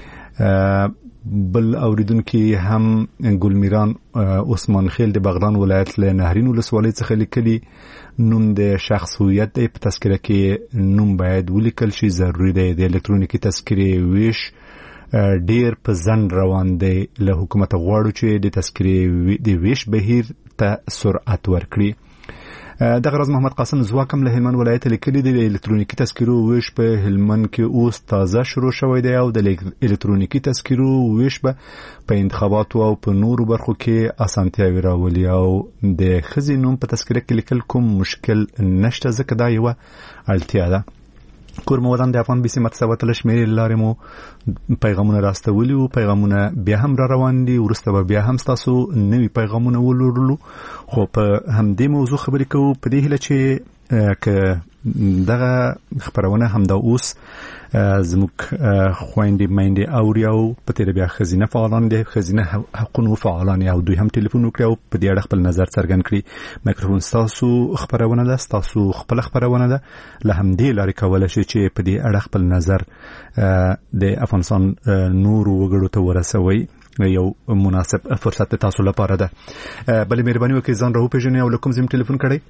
بل اوریدونکو هم ګلمیران عثمان خیل د بغلان ولایت له نهرین ولسوالۍ څخه لیکلي نوم د شخص هویت په تذکره کې نوم باید ولیکل شي. ضروری دی د الکترونیکي تذکرې ویش ډیر په ځند روان دی. له حکومت غواړو چې د تذکرې د ویش بهیر ته سرعت ورکړي. دغه راز محمد قاسم زواکم له هلمند ولایت لیکلي دی د الکترونیکي تذکرو ویش په هلمند کې اوس تازه شروع شوی دی او د الکترونیکي تذکرو ویش په انتخاباتو او په نورو برخو کې اسانتیاوي راولي او د ښځې نوم په تذکره کې لیکل کوم مشکل نشته ځکه دا یوه اړتیا ده. کور مودان د افغان بیسي متساوت لشمېرې لارې مو پیغامونه راستولي وو، پیغامونه بیا هم را روان دي، وروسته به بیا هم ستاسو نوي پیغامونه ولورلو. خو په همدې موضوع خبرې کوو په دې هیله چې که دغه خبرونه همدا اوس زموږ خويندې میندې اوري او په تیر بیا خزینه فعالان دي، خزینه حقوقو فعالان او دوی هم ټلیفون وکړي او په دې اړه خپل نظر څرګند کړي. میکروفون تاسو خبرونه ده، تاسو خپل خبرونه ده، له همدې لارې کولای شي چې په دې اړه خپل نظر د افغانستان نور وګړو ته ورسوي. یو مناسب فرصت تاسو لپاره ده. بلې مهرباني وکړئ ځان راو پیژنئ او کوم ځم ټلیفون کړئ.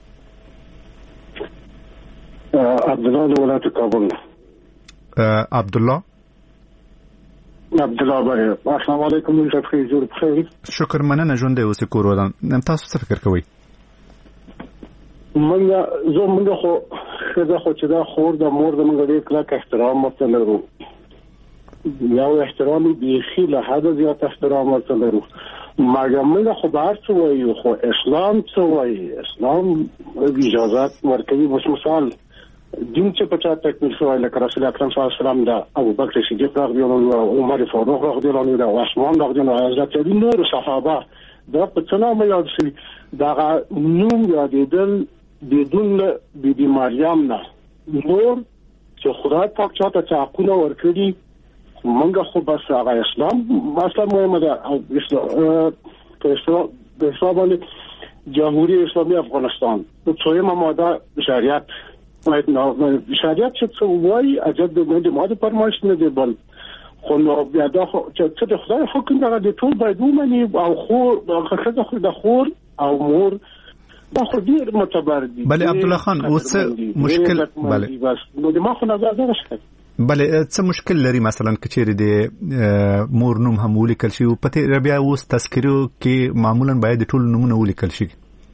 عبدالله ولایت کابل. عبدالله بله. السلام علیکم. تاسو جوړ بخیر. شکر مننه ژوند اوسې کور ودان. تاسو څه فکر کوئ؟ زمونږ خو چې دا خور د مور د موږ ډېر کلک احترام ورته لرو، یو احترام بیخي له حده زیات احترام ورته لرو، مګر موږ خو بهر څه وایو، خو اسلام څه وایي؟ اسلام اجازت ورکوي. مثال دین چې په چا تکمیل شوی لکه رسول اکرم صلی الله علیه وسلم د ابوبکر صدیق رضی الله عنه او عمر فاروق رضی الله عنه او عثمان رضی الله عنه حضرت علی نور صحابه دا په څه نامه یاد شي؟ دا نوم یادېدل بدون بیبي مریم نه نور چې خدای پاک چاته حقونه ورکړي. منګه خو بس هغه اسلام مثلا مهمه ده او اسلام باندې جمهوری اسلامی افغانستان په څومره ماده شریعت شریعت چې وایي اجازه د ماده پرمایش نه دی، بل خو نو بیا دا چې د خدای حکم دغه د ټول باید ومني او خو د خور او مور دا خو ډیر معتبر دي. بله عبدالله خان اوس مشکل بله بس نو د ما خو نظر دا شته. بله څه مشکل لري مثلا کچېری د مور نوم هم ولیکل شي او پته بیا اوس تذکرو کې معمولا باید ټول نومونه ولیکل شي؟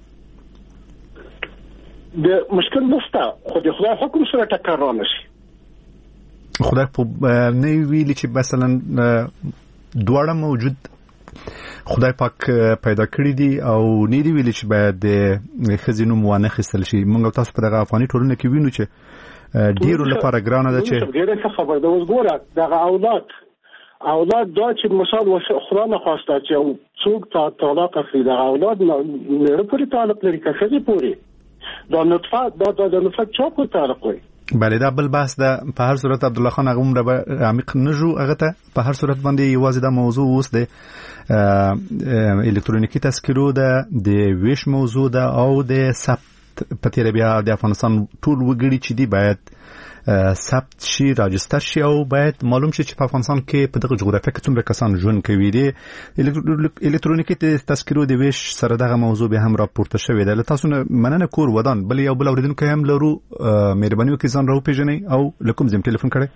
د مشکل نشته، خو د خدای حکم سره ټکر را نشي. خدای په نه ویلي چې مثلا دواړه موجود خدای پاک پیدا کړی دي او نه دی ویلي چې باید د خزینو موانه خستل شي. موږ تاسو په دغه افغاني ټولنه کې وینو چې ډیرو لپاره ګرانه ده چې ډیره څه خبر ده. اوس ګوره دغه اولاد دا چې مثال خدای نه خواسته چې څوک طلاق اخلي، دغه اولاد نه پورې تعلق لري کسې پورې دا نطفه دا نطفه چا په تعلق وي. بله دا بل بحث ده. په هر صورت عبدالله خان هغه عمره عمیق نجو هغه ته په هر صورت باندې یوازې دا موضوع اوس د الکترونیکی تذکرو ده، د ویش موضوع ده او د ثبت په تیر بیا د افغانستان ټول وګړي چې دی باید ثبت شي، راجستر شي او باید معلوم شي چې په افغانستان کې په دغه جغرافیه کې څومره کسان ژوند کوي. دي الکترونیکی تذکرو د ویش سره دغه موضوع به هم راپورته شوې ده. تاسو مننه کور ودان. بل یو بل اوریدونکو هم لرو، مهرباني وکړئ ځان راو پیژنئ او لکم زم ټلیفون کړئ.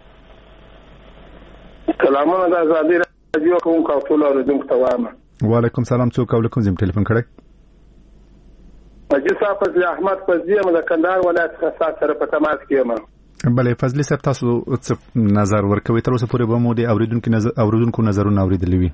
سلامونه د ازادي رادیو کوم ټول اوریدونکو ته وایم. وعلیکم سلام. څوک او لکم زم ټلیفون کړئ؟ مجلس فضل احمد فضلی د کندهار ولایت څخه سره په تماس کې یم. بله فضلی صاحب تاسو څه نظر ورکوي؟ تر اوسه پورې به مو د اوریدونکو نظرونه اوریدلي وي؟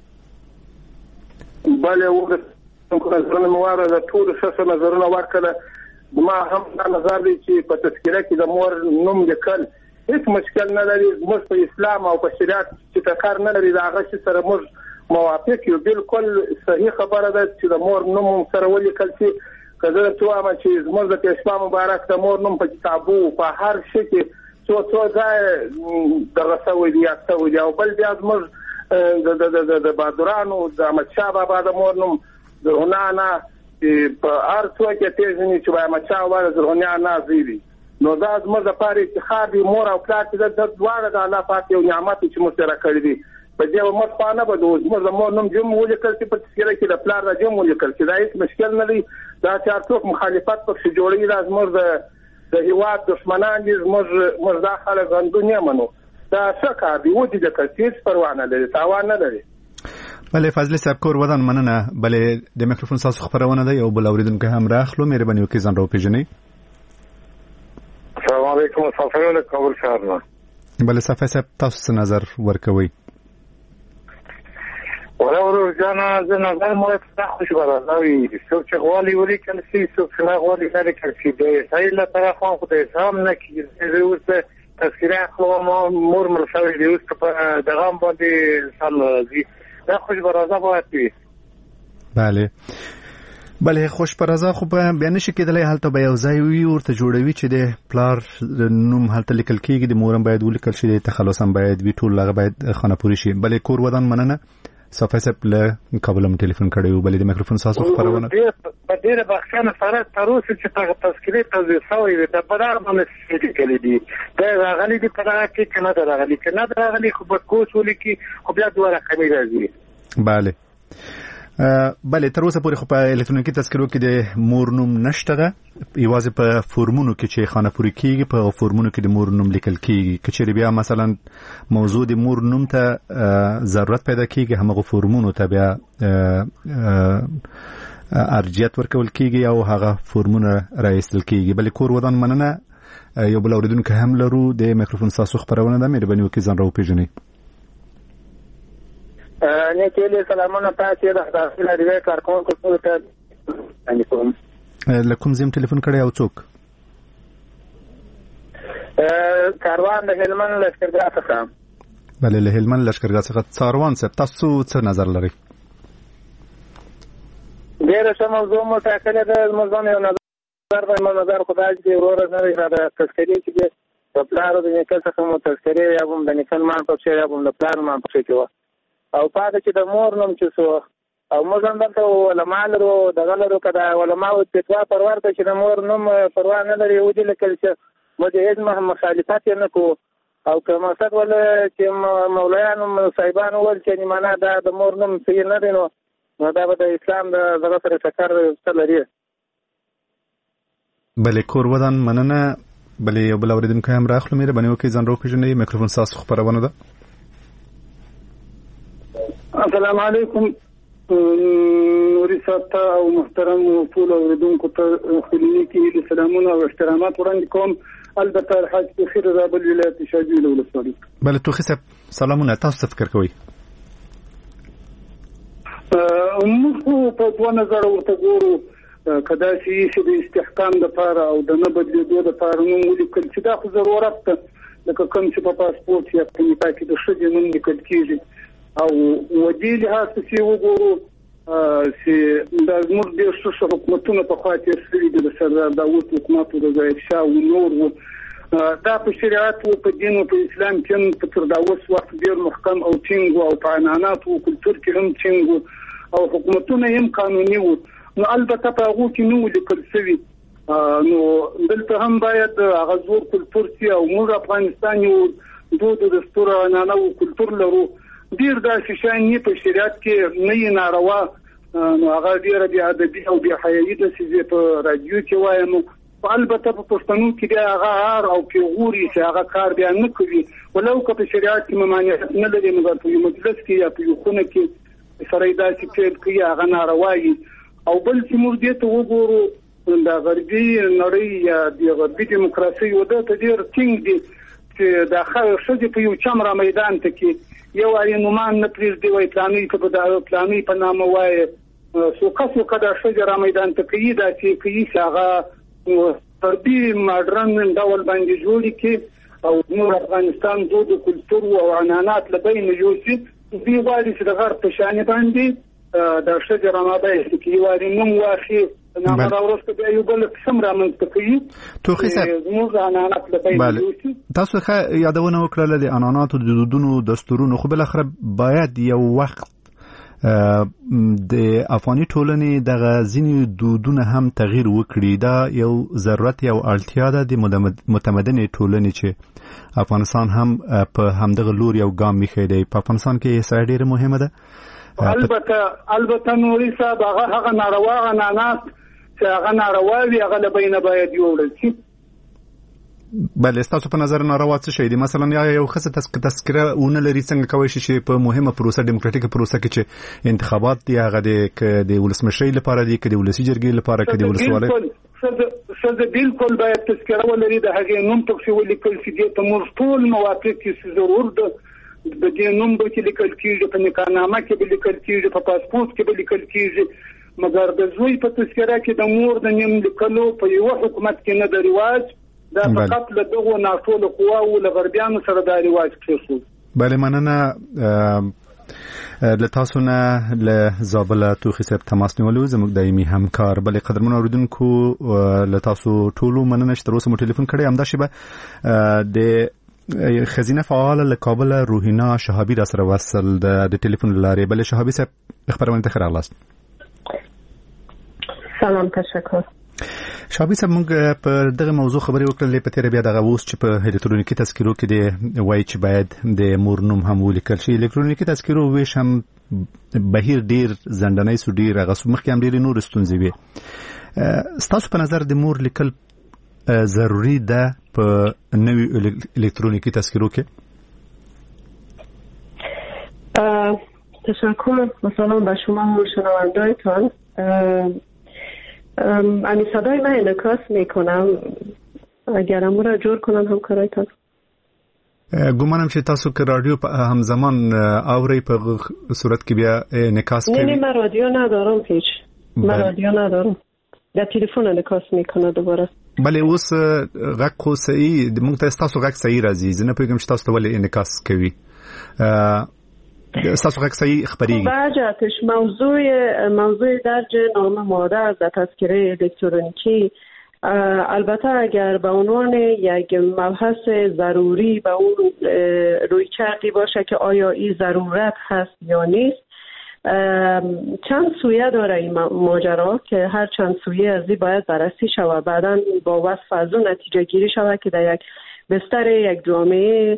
بله اوریدونکو نظرونه مو واورېدل، ټول ښه نظرونه ورکړل. ما هم دا نظر دی چې په تذکره کې د مور نوم لیکل هیڅ مشکل نه لري. موږ په اسلام او په شریعت چې ټکر نه لري، د هغه شي سره موږ موافق یو. بالکل صحیح خبره ده چې د مور نوم سره ولیکل شي. کله چې وایم چې زموږ د اسلام مبارک د مور نوم په کتابو په هر شي کې څو ځای دغه سوي دي او بل بیا زموږ د بادرانو د احمد شاه بابا د مور نوم د هنانا په هر څو کې پیژني چې احمد شاه بابا د هنانا زیری. نو دا زموږ د پاره اتحاد مور او پلار چې د دواړه د الله پاک یو نعمت چې موږ سره کړی دي. په دې ومت پانه به زموږ د مور نوم جمع ولیکل چې په تذکره کې د پلار د جمع ولیکل چې دا هیڅ مشکل نه لري. دا چې څوک مخالفت پکې جوړي دا زموږ د هیواد دښمنان دي، زموږ دا خلک غندو نه منو. دا څه کار دی ودې د کسیس پروا نه لري تاوان نه لري. بله فضل صاحب کور ودان مننه. بله د میکروفون تاسو خبرونه ده یو بل اوریدونکو هم راخلو مهرباني وکړئ ځان راوپېژنئ. السلام علیکم صافیونه کابل ښار نه. بله صافی صاحب تاسو څه نظر ورکوئ؟ ورور جانا زه نظر مو ته خوشبره راوي څوک چې غواړي ولیکل شي څوک چې غواړي نه لیکل شي د سایل طرف خو خدای سام نه کیږي اوس تذکره خو مور مرسوي دی اوس په دغه باندې سال زی دا خوشبره باید وي. بله خوشبره خو به بیان شي کېدلای هلته به یو ځای وي ورته جوړوي چې د پلار نوم هلته لیکل کېږي د مورم باید ولیکل شي د تخلص هم باید وي ټول هغه باید خانه پوری شي. بله کور ودان مننه. صافی صاحب له کابل هم ټلیفون کړی و. بله د میکروفون تاسو خبرونه په ډیره بخښنه سره تر اوسه چې تذکرې توضیح شوی وي د بدار باندې لیکلي دي دا راغلي دي په هغه کې کنه دا راغلي کنه دا راغلي خو په کوڅ ولیکي خو بیا دوه رقمي راځي. بله تر اوسه پورې خو په الکترونیکي تذکرو کې د مور نوم نشته ده یوازې په فورمونو کې چې خانه پوری کېږي په فورمونو کې د مور نوم لیکل کېږي. که چېرې بیا مثلا موضوع د مور نوم ته ضرورت پیدا کېږي همغه فورمونو ته بیا ارجیت ورکول کېږي او هغه فورمونه راایستل کېږي. بلې کور ودان مننه. یو بل اوریدونکی هم لرو د میکروفون تاسو خبرونه ده مهرباني وکړئ ځان راوپېژنئ. نه کېږي سلامونه تاسو د داخله ریوي کارکونکو ټول ته انیکوم لکم زم ټلیفون کړی او څوک کاروان د هلمند لشکرګاه څخه. بله له هلمند لشکرګاه څخه څاروان صاحب تاسو څه نظر لرئ؟ ډېره ښه موضوع مو ټاکلې ده. موضوع یو نظر خدای دې وروره نه د تذکرې چې د پلار د نیکه څخه مو تذکرې یا هم د نیکه مان په څیر یا هم د پلار مان په څیر کې او پاتې چې د مور نوم چې سو او موږ هم دلته علما لرو دغه لرو که د علماو فتوا پرور ته چې د مور نوم پروا نه لري ودې لیکل چې موږ هېڅ مخالفت یې نه کوو او که مقصد ول چې مولایانو صاحبانو ویل چې معنا دا د مور نوم صحیح نه دی نو دا به د اسلام د دغه سره ټکر څه لري. بلې کور ودان مننه. بلې یو بل اورېدونکی هم راخلو مهرباني وکړئ ځان راوپېژنئ. میکروفون ستاسو خپرونه ده. السلام علیکم نوري صاحب او محترم ټول اوریدونکو ته خلینیکی سلامونه او احترامات وړاندې کوم. البته الحاج بخیر رابل ولایت شاجوی ولسوالۍ. بله توخي صاحب سلامونه. تاسو څه فکر کوئ؟ موږ په 2000 ورته ګورو کدا چې د استحکام لپاره او د نه بدلیدو لپاره نوم ولیکل چې دا خو ضرورت ده لکه کوم چې په پاسپورت یا په نکاح کې د ښځې نوم لیکل کېږي او ودې لحاظ چې وګورو چې دا زموږ ډېر ښه حکومتونه پخوا تېر شوي دي د سردار داود حکومت د ظاهر شاه او نور و دا په شریعت او په دین او په اسلام کې په تر دا اوس وخت ډېر محکم او ټینګ او په عنعنات او کلتور کې هم ټینګ او حکومتونه هم قانوني وو. نو البته په هغه کې نو لیکل شوی نو دلته هم باید هغه زور کلتور سي او موږ افغانستان یو دود دستور عنعنه او کلتور لرو ډیر داسې شان یې په شریعت کې نه ناروا نو هغه ډیر بیا ادبي او بیا حیايي د سيزه په رادیو کې وایم. البته په پښتنو کې بیا هغه او پیغوري چې هغه کار بیا نه کوي ولو که په شریعت کې ممانعت نه لري نو په مجلس کې یا په خونه کې سره داسې پیل کوي هغه ناروایي. او بل چې موږ دې ته وګورو د غربي نړۍ یا د غربي دیموکراسي وده ته ډیر ټینګ دي چې د خځې په یو چمره میدان ته کې یو اړین نومان نه پریږدي وای پلاني په نامه وای سوکه د خځې را میدان ته کوي دا چې کوي هغه غربي ماډرن ډول باندې جوړي کې او نور افغانستان دود کلتور او عنعنات لبین یوسي دی وایي چې د غرب په شان باندې د شجر رمضان کې واري نوم واخی نامه راوړسته بیا یو بل قسم رامنځته کوي. توخي صاحب موږ عنعنات لبین تاسو ښه یادونه وکړه د عنعناتو د دودونو دستورونو خو بل اخر باید یو وخت د افغاني ټولنې د غزيني دودونه هم تغییر وکړي. دا یو ضرورت یو اړتیا ده د متمدنې ټولنې چې افغانستان هم په همدغه لور یو ګام میخي دی. په افغانستان کې سړی ډیره مهمه ده. البته نوري صاحب هغه ناروا عنعنات چې هغه ناروا وي هغه لبینه باید یوړل شي. بله تاسو په نظر ناروا څه شي دي مثلا یو خصه تذکره اون لري څنګه کوي شي په مهمه پروسه دیموکراتیک پروسه کې چې انتخابات دی هغه د ولسمشي لپاره دی کې د ولسی جرګې لپاره کې د ولسوالۍ سره بالکل باید تذکره ولري د هغه نوم پکې ولیکل شي د تمر ټول موافق کې ضرور د دې نوم به کې لیکل کېږي په نکاحنامه کې به لیکل کېږي په پاسپورت کې به لیکل کېږي مګر د زوی په تذکره کې د مور د نوم لیکلو په یو حکومت کې نه د رواج دا فقط له دغه ناټول قواو له غربیانو سره د رواج کې بله مننه له تاسو نه له زابل توخي صاحب تماس نیولو زموږ دایمي همکار بل قدرمن اوریدونکو له تاسو ټولو مننه چې تر اوسه مو ټلیفون کړی همدا شی به د خزینه فعال له کابل روحینا شهابی را سره وصل د ټلیفون لارې بل شهابی صاحب خبرونه ته خیر اغلاست سلام تشکر شابي صاحب موږ په دغه موضوع خبرې وکړلې په تیر بیا دغه اوس چې په الکترونیکي تذکرو کې دی وایي چې باید د مور نوم هم ولیکل شي الکترونیکي تذکرو ویش هم بهیر ډیر زندنۍ سو ډیر هغه مخکې هم ډیر نور ستونزې وي ستاسو په نظر د مور لیکل ضروری ده په نوي الکترونیکي تذکرو کې تشکر مثلا به شما شنونده‌تان امی صدای من انعکاس میکنم اگر امو را جور کنن همکارایتان گمانم چې تاسو که رادیو همزمان آوری په صورت کې بیا انعکاس کوي نه من رادیو ندارم هیچ من رادیو ندارم در تلفن انعکاس میکنه دوباره بله اوس غږ خو صحیح موږ ته تاسو غږ صحیح راځي زه نه پوهیږم چې تاسو ته ولې انعکاس کوي استاسو غږ صحیح خبریږي برجاتش موضوع درج نام مادر در تذکره الکترونیکی البته اگر به عنوان یک مبحث ضروری به اون روی کردی باشه که آیا این ضرورت هست یا نیست چند سویه داره این ماجرا که هر چند سویه از این باید بررسی شود بعداً با وصف از اون نتیجه گیری شود که در یک بستر یک جامعه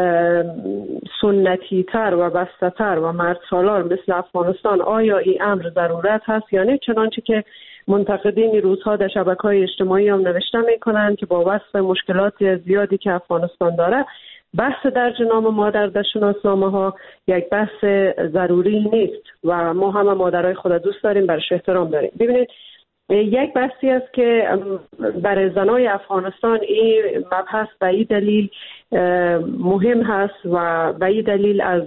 سنتی تر و بسته تر و مرد سالار مثل افغانستان آیا این امر ضرورت هست یا نه چنانچه که منتقدین روزها در شبکه‌های اجتماعی هم نوشته میکنند که با وصف مشکلات زیادی که افغانستان داره بحث درج نام مادر در شناسنامه ها یک بحث ضروری نیست و ما همه مادرای خود دوست داریم برش احترام داریم. ببینید یک بحثی است که برای زنای افغانستان این مبحث به این دلیل مهم هست و به این دلیل از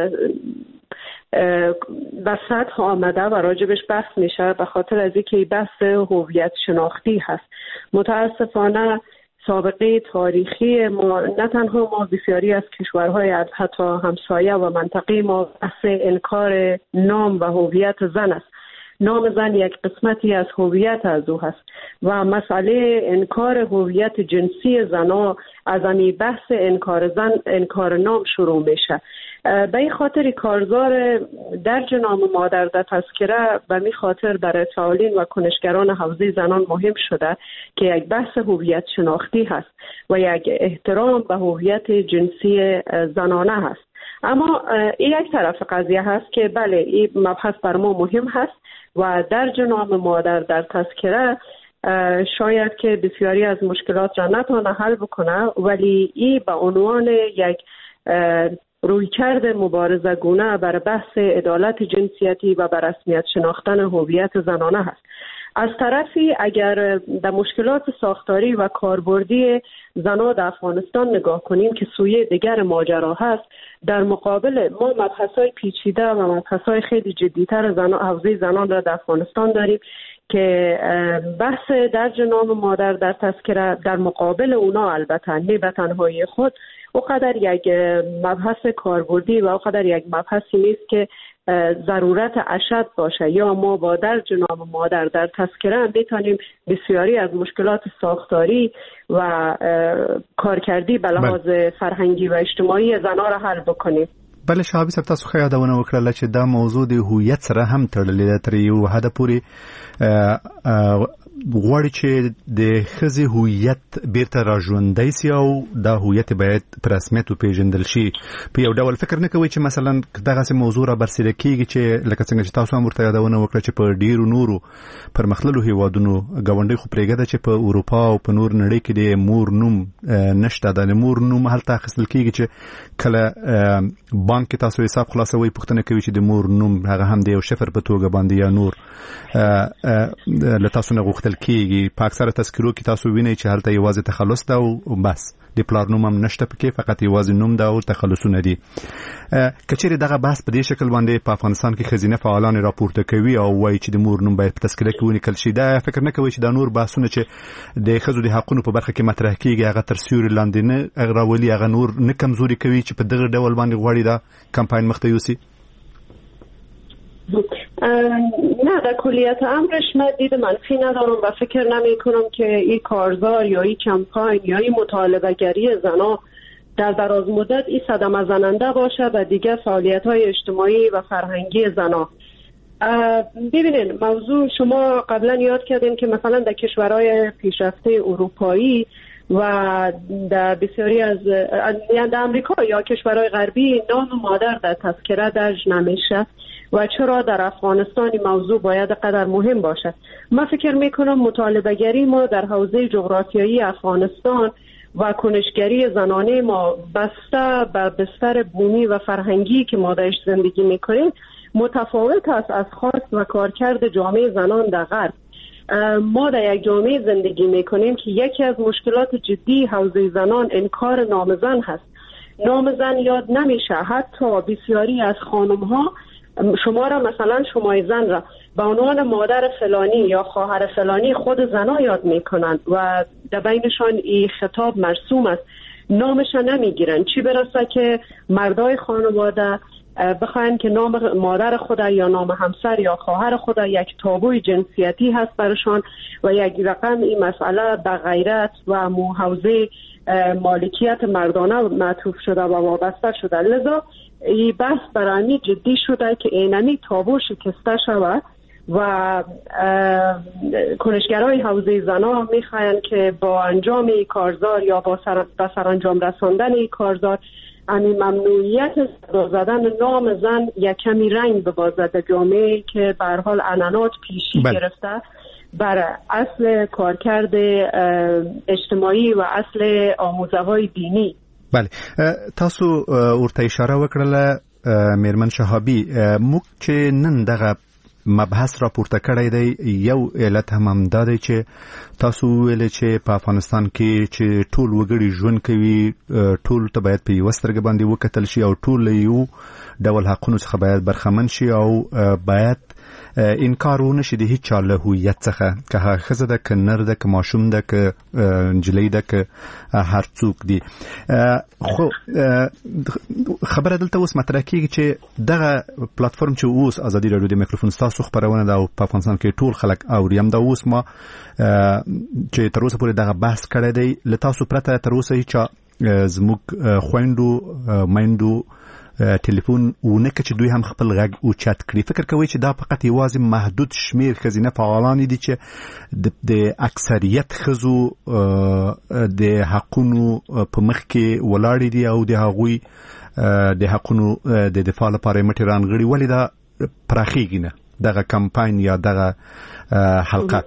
سطح آمده و راجبش بحث میشه به خاطر از اینکه بحث هویت شناختی هست. متاسفانه سابقه تاریخی ما نه تنها ما بسیاری از کشورهای حتی همسایه و منطقه ما بحث انکار نام و هویت زن است. نام زن یک قسمتی از هویت از او هست و مسئله انکار هویت جنسی زنها از همین بحث انکار نام شروع میشه. به این خاطر کارزار درج نام مادر در تذکره به می خاطر برای فعالین و کنشگران حوزه زنان مهم شده که یک بحث هویت شناختی هست و یک احترام به هویت جنسی زنانه هست. اما این یک طرف قضیه هست که بله این مبحث بر ما مهم هست و درج نام مادر در تذکره شاید که بسیاری از مشکلات را نتونه حل بکنه ولی این به عنوان یک رویکرد مبارزه گونه بر بحث عدالت جنسیتی و بر رسمیت شناختن هویت زنانه هست. از طرفی اگر در مشکلات ساختاری و کاربردی زنان در افغانستان نگاه کنیم که سویه دیگر ماجرا هست در مقابل ما مبحث‌های پیچیده و مبحث‌های خیلی جدی‌تر حوزه زنان را در افغانستان داریم که بحث درج نام مادر در تذکره در مقابل اونا البته نه به تنهایی خود اوقدر یک مبحث کاربردی و اوقدر یک مبحثی نیست که ضرورت اشد باشه یا ما با درج نام مادر در تذکره میتونیم بسیاری از مشکلات ساختاری و کارکردی به لحاظ فرهنگی و اجتماعی زنان را حل بکنیم. بله شهابي صاحب تاسو خو یادونه وکړه چې دا موضوع د هویت سره هم تړلې ده تر یو حد پورې غواړي چې د ښځې هویت بیرته راژوندی سي او دا هویت باید په رسمیت وپېژندل شي. په یو ډول فکر نه کوي چې مثلا دغسې موضوع را برسېره کېږي چې لکه څنګه چې تاسو هم ورته یادونه وکړه چې په ډېرو نورو پرمختللو هېوادونو ګاونډۍ خو پرېږده چې په اروپا او په نور نړۍ کې د مور نوم نشته. د مور نوم هلته اخیستل کېږي چې کله بانک کې تاسو حساب خلاصوئ پوښتنه کوي چې د مور نوم هغه هم د یو شفر په توګه باندې یا نور له تاسو نه غوښتل کېږي. په اکثره تذکرو کې تاسو وینئ چې هلته یوازې تخلص ده او بس د پلار نوم هم نشته پکې، فقط یوازې نوم ده او تخلصونه دي. که چیرې دغه بحث په دې شکل باندې په افغانستان کې ښځینه فعالان راپورته کوي او وایي چې د مور نوم باید په تذکره کې ونیکل شي، دا فکر نه کوي چې دا نور بحثونه چې د ښځو د حقونو په برخه کې مطرح کېږي هغه تر سیوري لاندې نه راولي، هغه نور نه کمزوري کوي چې په دغه ډول باندې غواړي دا کمپاین مخته یوسي؟ نه، در کلیت امرش من دید منفی ندارم و فکر نمی کنم که این کارزار یا این کمپاین یا این مطالبه گری زنا در دراز مدت این صدمه زننده باشه و دیگه فعالیت های اجتماعی و فرهنگی زنا. ببینید موضوع شما قبلا یاد کردین که مثلا در کشورهای پیشرفته اروپایی و در بسیاری از در امریکا یا کشورهای غربی نام مادر در تذکره درج نمیشه و چرا در افغانستان این موضوع باید قدر مهم باشه؟ من فکر میکنم مطالبه گری ما در حوزه جغرافیایی افغانستان و کنشگری زنانه ما بسته به بستر بومی و فرهنگی که ما درش زندگی میکنیم متفاوت است از خواست و کارکرد جامعه زنان در غرب. ما در یک جامعه زندگی میکنیم که یکی از مشکلات جدی حوزه زنان انکار نام زن هست. نام زن یاد نمیشه، حتی بسیاری از خانم ها شما را مثلا شمای زن را به عنوان مادر فلانی یا خواهر فلانی خود زنا یاد میکنند و در بینشان این خطاب مرسوم است، نامش را نمیگیرن، چی برسه که مردای خانواده بخواین که نام مادر خود یا نام همسر یا خواهر خود یک تابوی جنسیتی هست برشان و یک رقم این مسئله به غیرت و حوزه مالکیت مردانه معطوف شده و وابسته شده. لذا این بحث برای جدی شده که اینمی تابو شکسته شود و کنشگرای حوزه زنا میخواین که با انجام این کارزار یا با سرانجام رساندن این کارزار همین ممنوعیت صدا زدن نام زن یک کمی رنگ ببازد در جامعه که به هر حال عنعنات پیشی گرفته بر اصل کارکرد اجتماعی و اصل آموزه‌های دینی. بله، تاسو ورته اشاره وکړله میرمن شهابي، موږ چې نن دغه مبحث را پورته کړی دی یو علت هم دا دی چې تاسو ویل چې په افغانستان کې چې ټول وګړي ژوند کوي ټول ته باید په یوه سترګه باندې وکتل شي او ټول یو ډول حقونو څخه باید برخمن شي او باید انکار ونه شي د هیڅ چا له هویت څخه، که ښځه ده که نر ده که ماشوم ده که نجلۍ ده که هر څوک دي. خو خبره دلته اوس مطرح کېږي چې دغه پلاتفورم چې اوس ازادي راډیو د میکروفون ستاسو خپرونه ده او په افغانستان کې ټول خلک اوري، همدا اوس ما چې تر اوسه پورې دغه بحث کړی دی له تاسو پرته تر اوسه هیچا زموږ خویندو میندو ټلیفون ونه که چې دوی هم خپل غږ اوچت کړي. فکر کوي چې دا فقط یوازې محدود شمیر ښځینه فعالان دي چې د اکثریت ښځو د حقونو په مخ کې ولاړې دي او د هغوی د حقونو د دفاع لپاره مټې رانغړي، ولې دا پراخیږي نه دغه کمپاین یا دغه حلقه؟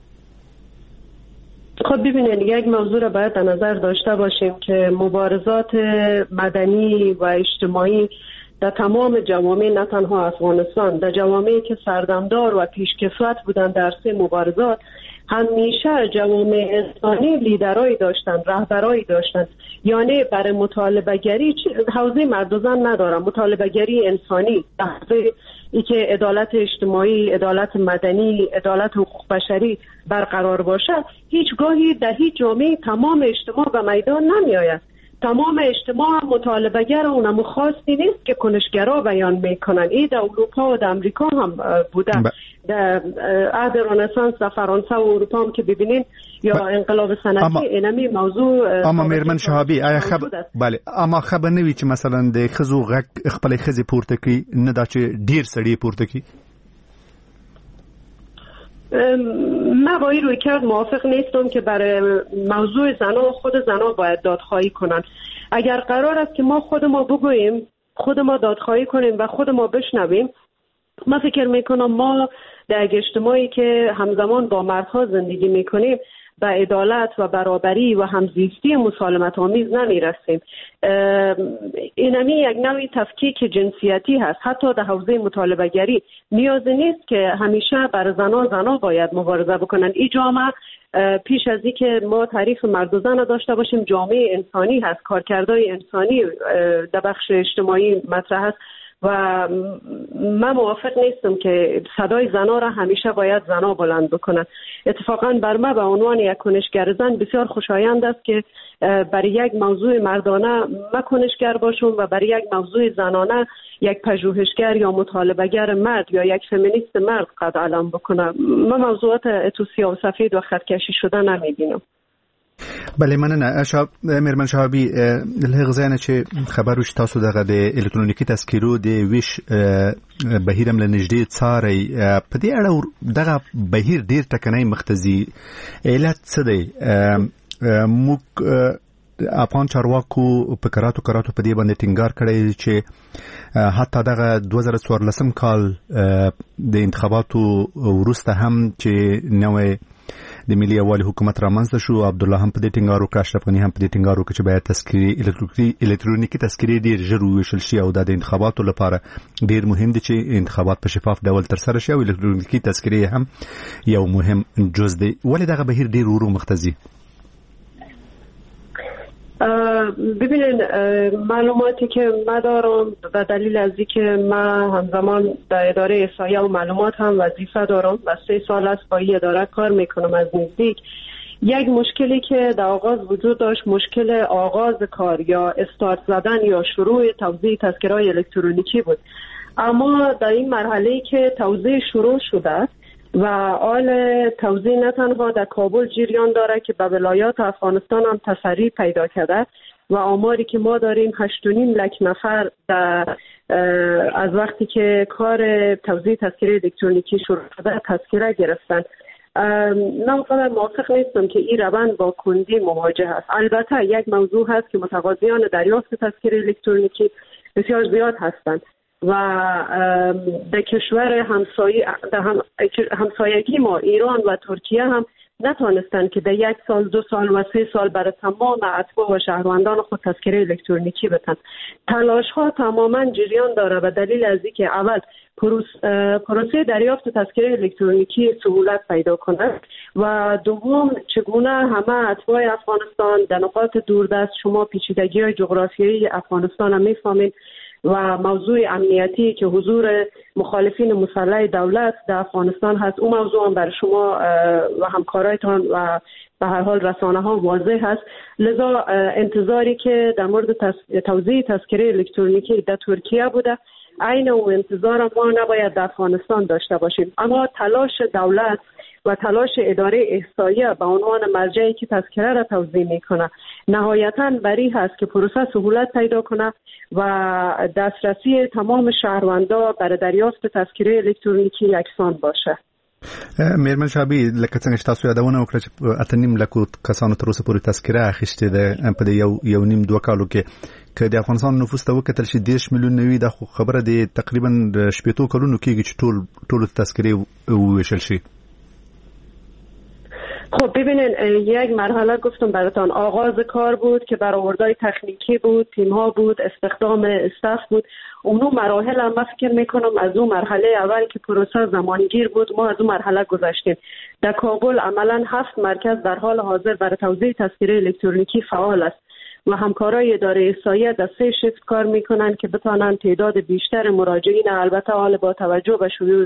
خب ببینید یک موضوع را باید در نظر داشته باشیم که مبارزات مدنی و اجتماعی در تمام جوامع نه تنها افغانستان، در جوامعی که سردمدار و پیشکسوت بودند در سه مبارزات همیشه جوامع انسانی لیدرایی داشتند، رهبرایی داشتند. یعنی برای مطالبه گری حوزه مرد و زن ندارم، مطالبه گری انسانی ای که عدالت اجتماعی، عدالت مدنی، عدالت حقوق بشری برقرار باشه، هیچگاهی در هیچ جامعه تمام اجتماع به میدان نمی آید. تمام اجتماع هم مطالبه‌گر اونم خاصی نیست که کنشگرا بیان میکنن. این در اروپا و در امریکا هم بوده. در عهد رنسانس در فرانسه و اروپا هم که ببینین یا انقلاب صنعتی اینمی موضوع. اما میرمن شهابی آیا بله اما خبر نوي چې مثلا د خزو غږ خپل خزي پورته کی نه دا چې ډیر سړی پورته کی؟ من با این روی کرد موافق نیستم که برای موضوع زنا خود زنا باید دادخواهی کنن. اگر قرار است که ما خود ما بگوییم، خود ما دادخواهی کنیم و خود ما بشنویم، من فکر میکنم ما در اجتماعی که همزمان با مردها زندگی میکنیم به عدالت و برابری و همزیستی مسالمت آمیز نمیرسیم. اینمی یک نوعی تفکیک جنسیتی هست. حتی در حوزه مطالبه گری نیازی نیست که همیشه بر زنا باید مبارزه بکنن. این جامعه پیش از این که ما تعریف مرد و زن داشته باشیم جامعه انسانی هست، کارکردهای انسانی در بخش اجتماعی مطرح است و من موافق نیستم که صدای زنا را همیشه باید زنا بلند بکنن. اتفاقا بر من به عنوان یک کنشگر زن بسیار خوشایند است که برای یک موضوع مردانه من کنشگر باشم و برای یک موضوع زنانه یک پژوهشگر یا مطالبه‌گر مرد یا یک فمینیست مرد قد علم بکنم. من موضوعات اتوسیا و سفید و خطکشی شده نمیبینم. بله مننه. میرمن شهابی له غزانه چې خبر وش تاسو دغه د الکترونیکی تذکیرو د ویش بهیرم لنجدي څاري په دې اړه دغه بهیر ډیر ټکنۍ مختزي علت څه دی؟ موږ افغان چارواکو په کراتو په دې باندې ټینګار کړی چې حتی دغه 2014 کال د انتخاباتو وروسته هم چې نوې د ملي یووالي حکومت رامنځته شو، عبد الله هم په دې ټینګار وکړ، اشرف غني هم په دې ټینګار وکړ چې باید تذکیري الکترونیکی تذکیرې ډیر ژر وویشل شي او د انتخاباتو لپاره ډیر مهم دي چې انتخابات په شفاف ډول ترسره شي او الکترونیکی تذکیرې هم یو مهم جز دی. ولې دغه بهیر ډیر ورو مختزي؟ ببینید معلوماتی که من دارم به دلیل از اینکه من همزمان در اداره احصایه و معلومات هم وظیفه دارم و 3 سال است با این اداره کار میکنم از نزدیک، یک مشکلی که در آغاز وجود داشت مشکل آغاز کار یا استارت زدن یا شروع توزیع تذکره‌های الکترونیکی بود. اما در این مرحله‌ای که توزیع شروع شده و آل توزیع نه تنها در کابل جریان داره که به ولایات افغانستان هم تسریع پیدا کرده و آماری که ما داریم 8.5 لک نفر از وقتی که کار توزیع تذکره الکترونیکی شروع شده تذکره گرفتن. من خودم موافق نیستم که این روند با کندی مواجه است. البته یک موضوع هست که متقاضیان دریافت تذکره الکترونیکی بسیار زیاد هستند و در کشور همسایگی ما ایران و ترکیه هم نتانستند که در 1 سال 2 سال و 3 سال برای تمام اتباع و شهروندان خود تذکره الکترونیکی بدن. تلاش ها تماما جریان داره به دلیل از اینکه اول پروسه دریافت تذکره الکترونیکی سهولت پیدا کنه و دوم چگونه همه اتباع افغانستان در نقاط دوردست، شما پیچیدگی‌های جغرافیایی افغانستان هم میفهمید و موضوع امنیتی که حضور مخالفین مسلح دولت در افغانستان هست، اون موضوع هم برای شما و همکارایتان و به هر حال رسانه ها واضح هست. لذا انتظاری که در مورد توزیع تذکره الکترونیکی در ترکیه بوده، عین اون انتظار ما نباید در افغانستان داشته باشیم. اما تلاش دولت و تلاش اداره احصایه به عنوان مرجعی که تذکره را توزیع میکنه نهایتاً بری هست که پروسه سهولت پیدا کنه و دسترسی تمام شهروندا برای دریافت تذکره الکترونیکی یکسان باشه. میرمن شهابی لکه څنګه چې تاسو یادونه وکړه چې 8.5 لک کسانو تر اوسه پورې تذکره اخیستې ده په یو نیم 2 کالو کې که د افغانستان نفوس ته وکتل شي 10 میلیون نوي د خبره دی تقریبا 8 کلونو کېږي چې ټول تذکره وویشل شي. خب ببینین یک مرحله گفتم براتون آغاز کار بود که برآوردهای تکنیکی بود، تیم ها بود، استخدام استاف بود. اونو مراحل هم فکر میکنم از اون مرحله اول که پروسه زمانگیر بود ما از اون مرحله گذشتیم. در کابل عملا 7 مرکز در حال حاضر برای توزیع تذکره الکترونیکی فعال است و همکارای اداره احصایه در 3 شیفت کار میکنن که بتونن تعداد بیشتر مراجعین، البته حال با توجه به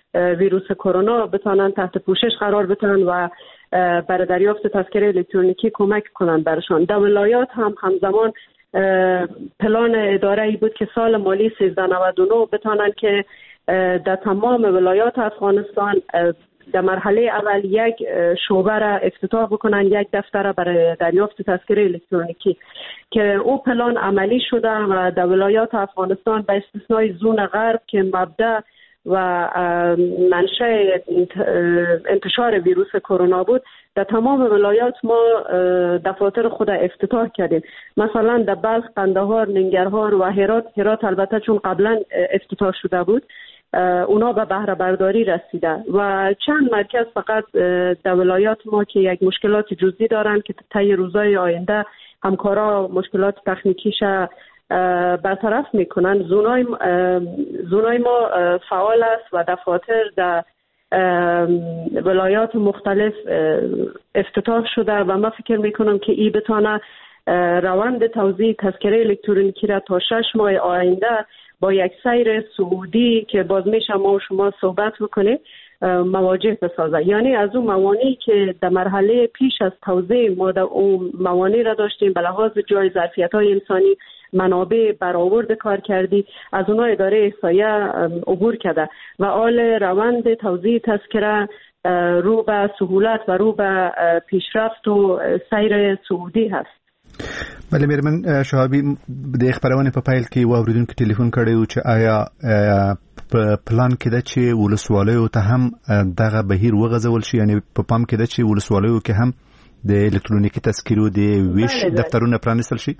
ویروس کرونا بتانن تحت پوشش قرار بدن و برای دریافت تذکره الکترونیکی کمک کنن برشان. در ولایات هم همزمان پلان اداره ای بود که سال مالی 1399 بتانن که در تمام ولایات افغانستان در مرحله اول یک شعبه را افتتاح بکنن، یک دفتر را برای دریافت تذکره الکترونیکی که او پلان عملی شده و در ولایات افغانستان به استثنای زون غرب که مبدا و منشأ انتشار ویروس کرونا بود، در تمام ولایات ما دفاتر خود افتتاح کردیم. مثلا در بلخ، قندهار، ننگرهار و هرات البته چون قبلا افتتاح شده بود اونا به بهره برداری رسیده و چند مرکز فقط در ولایات ما که یک مشکلات جزئی دارن که طی روزهای آینده همکارا مشکلات تکنیکیش برطرف میکنن. زونای ما فعال است و دفاتر در ولایات مختلف افتتاح شده و من فکر میکنم که این بتانه روند توزیع تذکره الکترونیکی را تا 6 ماه آینده با یک سیر صعودی که باز میشه ما و شما صحبت بکنیم مواجه بسازه. یعنی از اون موانعی که در مرحله پیش از توزیع ما در اون موانع را داشتیم به لحاظ جای ظرفیت‌های انسانی، منابع، برآورد کار کردی، از اونها اداره احصایه عبور کرده و آل روند توزیع تذکره رو به سهولت و رو به پیشرفت و سیر صعودی هست. بله میرمن شهابی د خبرونه په پایل کې واوریدونکو ټلیفون کړی او چې آیا پلان کې ده چې ولسوالیو ته هم دغه بهیر وغځول شي، یعنی په پام کې ده چې ولسوالیو کې هم د الکترونیکی تذکرو د ویش دفترونه پرانیستل شي؟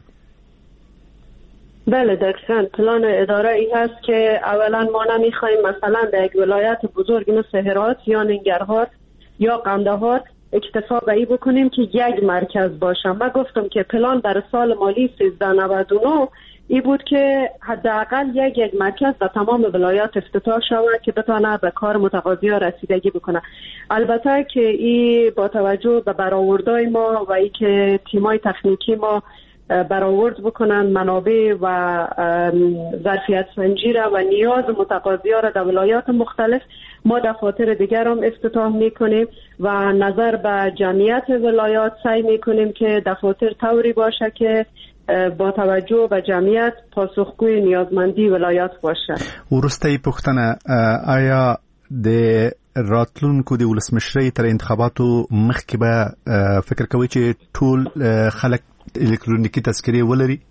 بله دقیقاً پلان اداره ای هست که اولا ما نمیخوایم مثلا در یک ولایت بزرگ مثل هرات یا ننگرهار یا قندهار اکتفا به این بکنیم که یک مرکز باشه. من گفتم که پلان برای سال مالی 1399 این بود که حداقل یک مرکز در تمام ولایات افتتاح شود که بتونه به کار متقاضی‌ها رسیدگی بکنه. البته که این با توجه به برآوردهای ما و ای که تیمای تکنیکی ما برآورد بکنن منابع و ظرفیت سنجی را و نیاز متقاضی‌ها را در ولایات مختلف، ما دفاتر دیگر هم افتتاح میکنیم و نظر به جمعیت ولایات سعی میکنیم که دفاتر طوری باشه که با توجه به جمعیت پاسخگوی نیازمندی ولایات باشه. ورسته پختنه آیا د راتلونکو د ولسمشرۍ تر انتخاباتو مخکې به فکر کوي چې ټول خلک الکترونیکی تذکره ولري؟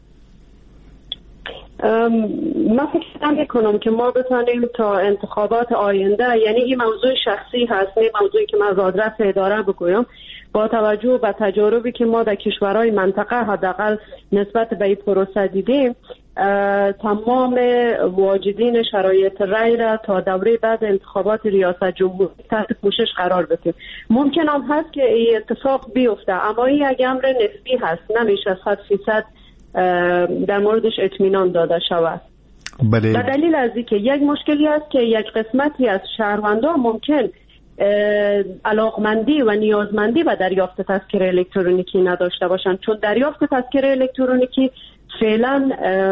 من فکر نمی‌کنم که ما بتونیم تا انتخابات آینده، یعنی این موضوع شخصی هست، نه موضوعی که من از آدرس اداره بگویم، با توجه به تجاربی که ما در کشورهای منطقه حداقل نسبت به این پروسه دیدیم، تمام واجدین شرایط رای را تا دوره بعد انتخابات ریاست جمهوری تحت پوشش قرار بدیم. ممکن هم هست که این اتفاق بیفته، اما این یک امر نسبی هست، نمیشه 100% در موردش اطمینان داده شود. بله. به دلیل از اینکه یک مشکلی است که یک قسمتی از شهروندان ممکن علاقمندی و نیازمندی و دریافت تذکره الکترونیکی نداشته باشند، چون دریافت تذکره الکترونیکی فعلا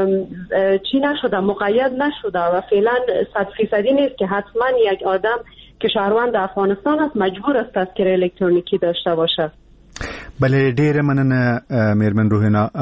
چی نشده، مقید نشده و فعلا 100% نیست که حتما یک آدم که شهروند افغانستان است مجبور است تذکره الکترونیکی داشته باشد. بله ډیره مننه میرمن روحینا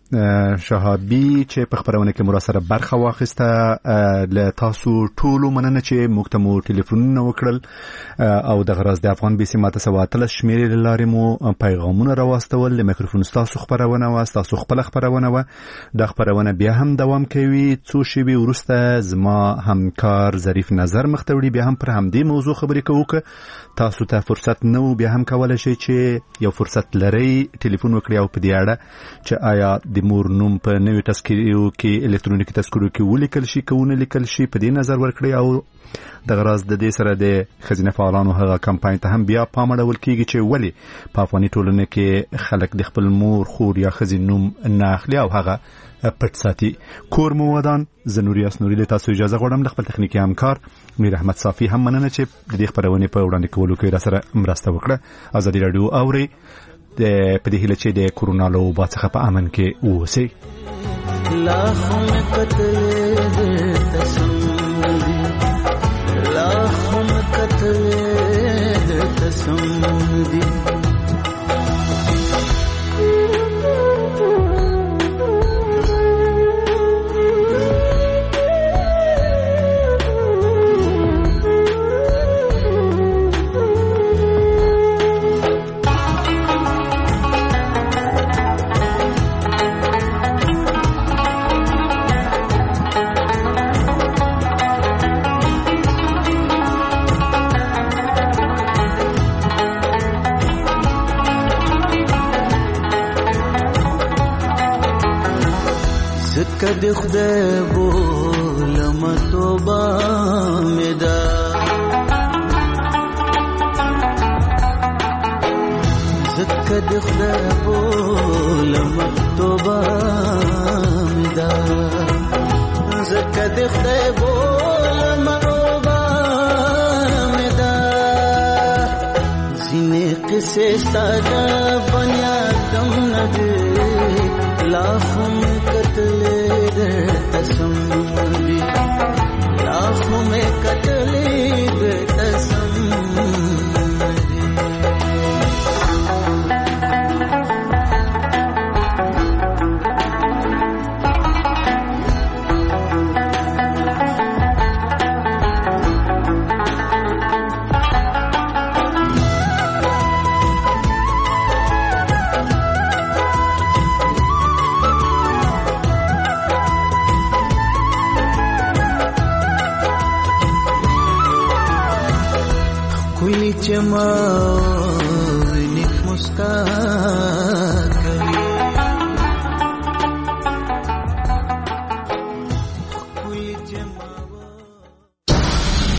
شهابی چې په خبرونه کې مراسله برخه واخیسته. له تاسو ټولو مننه چې موږ ته مو ټلیفونونه وکړل او د غرض د افغان بي سي ماته سواتل شمیرې لارې مو پیغامونه راوستول. د میکروفون تاسو خبرونه و تاسو خپل خبرونه و د خبرونه بیا هم دوام کوي. څو شی ورسته زما همکار ظریف نظر مختوړي بیا هم پر همدې موضوع خبرې کوو. تاسو ته فرصت نو بیا هم کولای شئ چې یو فرصت لري ټلیفون وکړئ او په دې اړه چې آیا د مور نوم په نوې تذکرو کې الکترونیکی تذکرو کې ولیکل شي که ونه لیکل شي په دې نظر ورکړئ او د غرض د دې سره د ښځینه فعالانو هغه کمپاین ته هم بیا پام اړول کیږي چې ولې په افغاني ټولنه کې خلک د خپل مور خور یا ښځې نوم نه اخلي او هغه پټ ساتي. کور مو ودان. زه نوریاس نوري له تاسو اجازه غواړم. د خپل تخنیکی همکار میر احمد صافي هم مننه چې د دې خبرونه په وړاندې کولو کې را سره مرسته وکړه. ازادي رادیو اوري د په دې هیله چې د کورونا له وبا څخه په امن کې اوسئ. لاخ زکد خدای بولم توبه مدا زکد خدای بولم توبه مدا زکد خدای بولم توبه مدا زینه قصه ساده بنیادم نده लाखों में कतले दर तसम दी लाखों में कतले दर तसम चमावनी मुस्कान